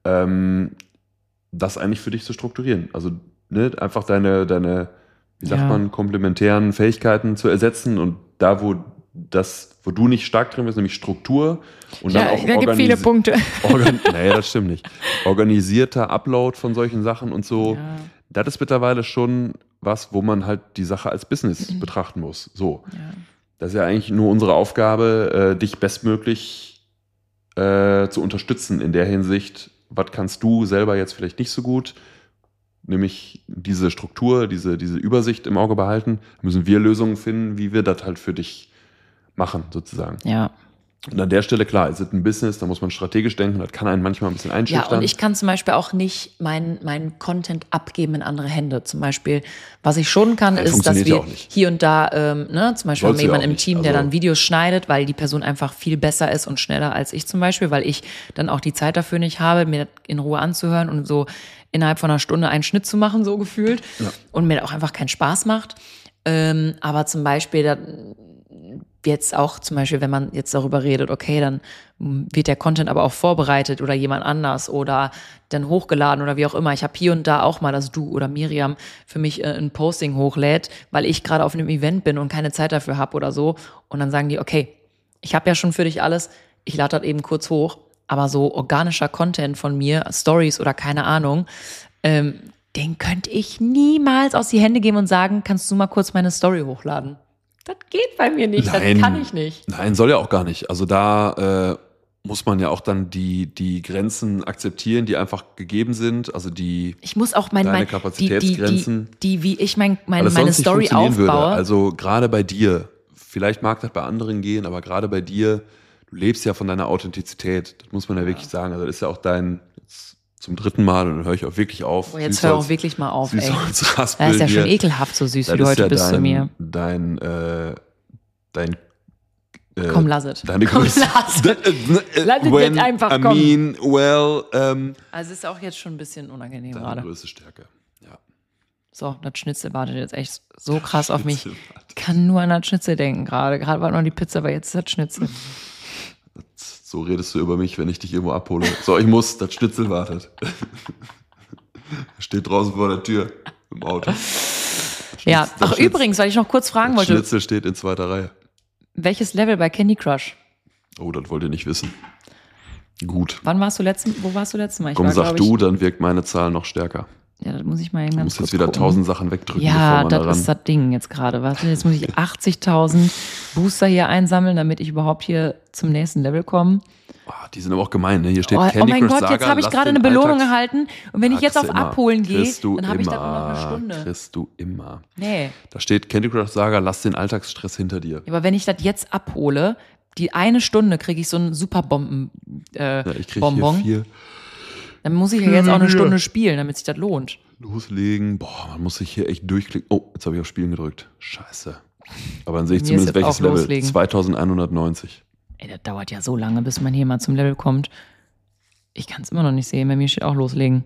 das eigentlich für dich zu strukturieren. Also einfach deine wie sagt man, komplementären Fähigkeiten zu ersetzen und da, wo du nicht stark drin bist, nämlich Struktur und dann auch da gibt viele Punkte. Nee, das stimmt nicht. Organisierter Upload von solchen Sachen und so. Ja. Das ist mittlerweile schon was, wo man halt die Sache als Business betrachten muss. So. Ja. Das ist ja eigentlich nur unsere Aufgabe, dich bestmöglich zu unterstützen in der Hinsicht, was kannst du selber jetzt vielleicht nicht so gut, nämlich diese Struktur, diese Übersicht im Auge behalten, müssen wir Lösungen finden, wie wir das halt für dich machen, sozusagen. Ja. Und an der Stelle, klar, ist es ein Business, da muss man strategisch denken, das kann einen manchmal ein bisschen einschüchtern. Ja, und ich kann zum Beispiel auch nicht meinen Content abgeben in andere Hände. Zum Beispiel, was ich schon kann, ist, dass wir hier und da, zum Beispiel haben wir jemanden im Team, der dann Videos schneidet, weil die Person einfach viel besser ist und schneller als ich zum Beispiel, weil ich dann auch die Zeit dafür nicht habe, mir das in Ruhe anzuhören und so innerhalb von einer Stunde einen Schnitt zu machen, so gefühlt. Ja. Und mir auch einfach keinen Spaß macht. Aber zum Beispiel, jetzt auch zum Beispiel, wenn man jetzt darüber redet, okay, dann wird der Content aber auch vorbereitet oder jemand anders oder dann hochgeladen oder wie auch immer. Ich habe hier und da auch mal, dass du oder Miriam für mich ein Posting hochlädt, weil ich gerade auf einem Event bin und keine Zeit dafür habe oder so. Und dann sagen die, okay, ich habe ja schon für dich alles, ich lade das eben kurz hoch. Aber so organischer Content von mir, Stories oder keine Ahnung, den könnte ich niemals aus die Hände geben und sagen, kannst du mal kurz meine Story hochladen? Das geht bei mir nicht, das kann ich nicht. Nein, soll ja auch gar nicht. Also da muss man ja auch dann die Grenzen akzeptieren, die einfach gegeben sind. Also ich muss auch deine Kapazitätsgrenzen. Wie ich meine Story aufbaue. Würde. Also gerade bei dir, vielleicht mag das bei anderen gehen, aber gerade bei dir, du lebst ja von deiner Authentizität. Das muss man ja wirklich sagen. Also das ist ja auch zum 3. Mal und dann höre ich auch wirklich auf. Oh, jetzt hör auch wirklich mal auf, ey. Das ist ja schon ekelhaft so süß, das wie du heute bist zu mir. Komm, lass es. Deine Größe. Lass es jetzt einfach kommen. Also es ist auch jetzt schon ein bisschen unangenehm gerade. Deine Größe Stärke, ja. So, das Schnitzel wartet jetzt echt so krass auf mich. Ich kann nur an das Schnitzel denken gerade. Gerade war noch die Pizza, aber jetzt ist das Schnitzel. So redest du über mich, wenn ich dich irgendwo abhole. So, ich muss, das Schnitzel wartet. Steht draußen vor der Tür im Auto. Ja, ach übrigens, weil ich noch kurz fragen wollte. Schnitzel steht in 2. Reihe. Welches Level bei Candy Crush? Oh, das wollt ihr nicht wissen. Gut. Wo warst du letztes Mal? Komm, sag du, dann wirkt meine Zahl noch stärker. Ja, das muss ich mal eben ganz kurz jetzt wieder gucken. 1000 Sachen wegdrücken. Ja, das ist das Ding jetzt gerade. Warte, jetzt muss ich 80.000 Booster hier einsammeln, damit ich überhaupt hier zum nächsten Level komme. Oh, die sind aber auch gemein, ne? Hier steht Candy Crush Oh mein Gott, Saga, jetzt habe ich gerade eine Belohnung erhalten. Und wenn ich jetzt auf Abholen gehe, dann habe ich da nur noch eine Stunde. Kriegst du immer. Nee. Da steht Candy Crush Saga, lass den Alltagsstress hinter dir. Ja, aber wenn ich das jetzt abhole, die eine Stunde kriege ich so einen Superbomben ich krieg Bonbon. Hier 4. Dann muss ich ja jetzt auch eine Stunde spielen, damit sich das lohnt. Loslegen. Boah, man muss sich hier echt durchklicken. Oh, jetzt habe ich auf Spielen gedrückt. Scheiße. Aber dann sehe ich zumindest welches Level. Loslegen. 2190. Ey, das dauert ja so lange, bis man hier mal zum Level kommt. Ich kann es immer noch nicht sehen. Bei mir steht auch loslegen.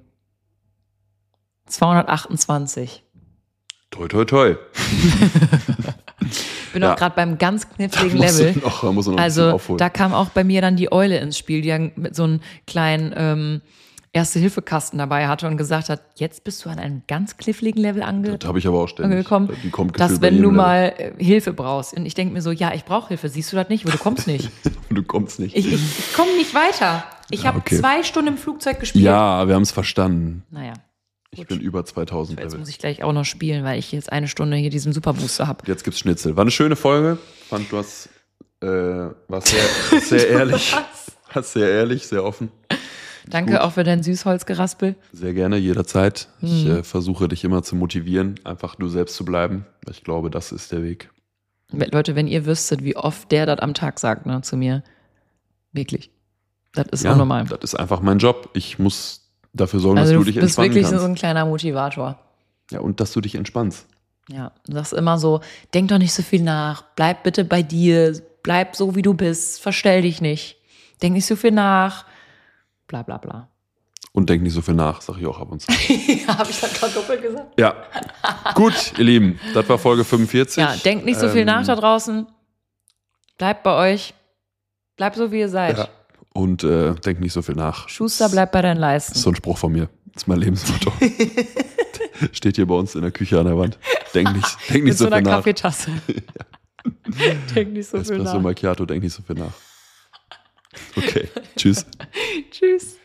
228. Toi, toi, toi. Ich bin auch gerade beim ganz kniffligen Level. Also da kam auch bei mir dann die Eule ins Spiel, die dann mit so einem kleinen Erste-Hilfe-Kasten dabei hatte und gesagt hat, jetzt bist du an einem ganz kniffligen Level Das habe ich aber auch ständig. angekommen, dass wenn du mal Hilfe brauchst. Und ich denke mir so, ja, ich brauche Hilfe. Siehst du das nicht? Aber du kommst nicht. Du kommst nicht. Ich komme nicht weiter. Ich habe 2 Stunden im Flugzeug gespielt. Ja, wir haben es verstanden. Naja. Ich bin über 2000 Jetzt muss ich gleich auch noch spielen, weil ich jetzt 1 Stunde hier diesen Superbooster habe. Jetzt gibt's Schnitzel. War eine schöne Folge. Fand du hast warst sehr ehrlich. Warst sehr ehrlich, sehr offen. Danke auch für dein Süßholzgeraspel. Sehr gerne, jederzeit. Ich versuche dich immer zu motivieren, einfach du selbst zu bleiben. Ich glaube, das ist der Weg. Leute, wenn ihr wüsstet, wie oft der das am Tag sagt, ne, zu mir. Wirklich. Das ist auch normal. Das ist einfach mein Job. Ich muss dafür sorgen, dass du dich entspannen kannst. Du bist wirklich so ein kleiner Motivator. Ja, und dass du dich entspannst. Ja, du sagst immer so, denk doch nicht so viel nach, bleib bitte bei dir, bleib so, wie du bist, verstell dich nicht, denk nicht so viel nach, bla bla bla. Und denk nicht so viel nach, sag ich auch ab und zu. Ja, habe ich das gerade doppelt gesagt? Ja, gut, ihr Lieben, das war Folge 45. Ja, denkt nicht so viel nach da draußen, bleibt bei euch, bleibt so, wie ihr seid. Ja. Und denk nicht so viel nach. Schuster, bleib bei deinen Leisten. Das ist so ein Spruch von mir. Das ist mein Lebensmotto. Steht hier bei uns in der Küche an der Wand. Denk nicht so viel nach. Mit so einer Kaffeetasse. Ja. Denk nicht so viel nach. Espresso Macchiato, denk nicht so viel nach. Okay, tschüss. Tschüss.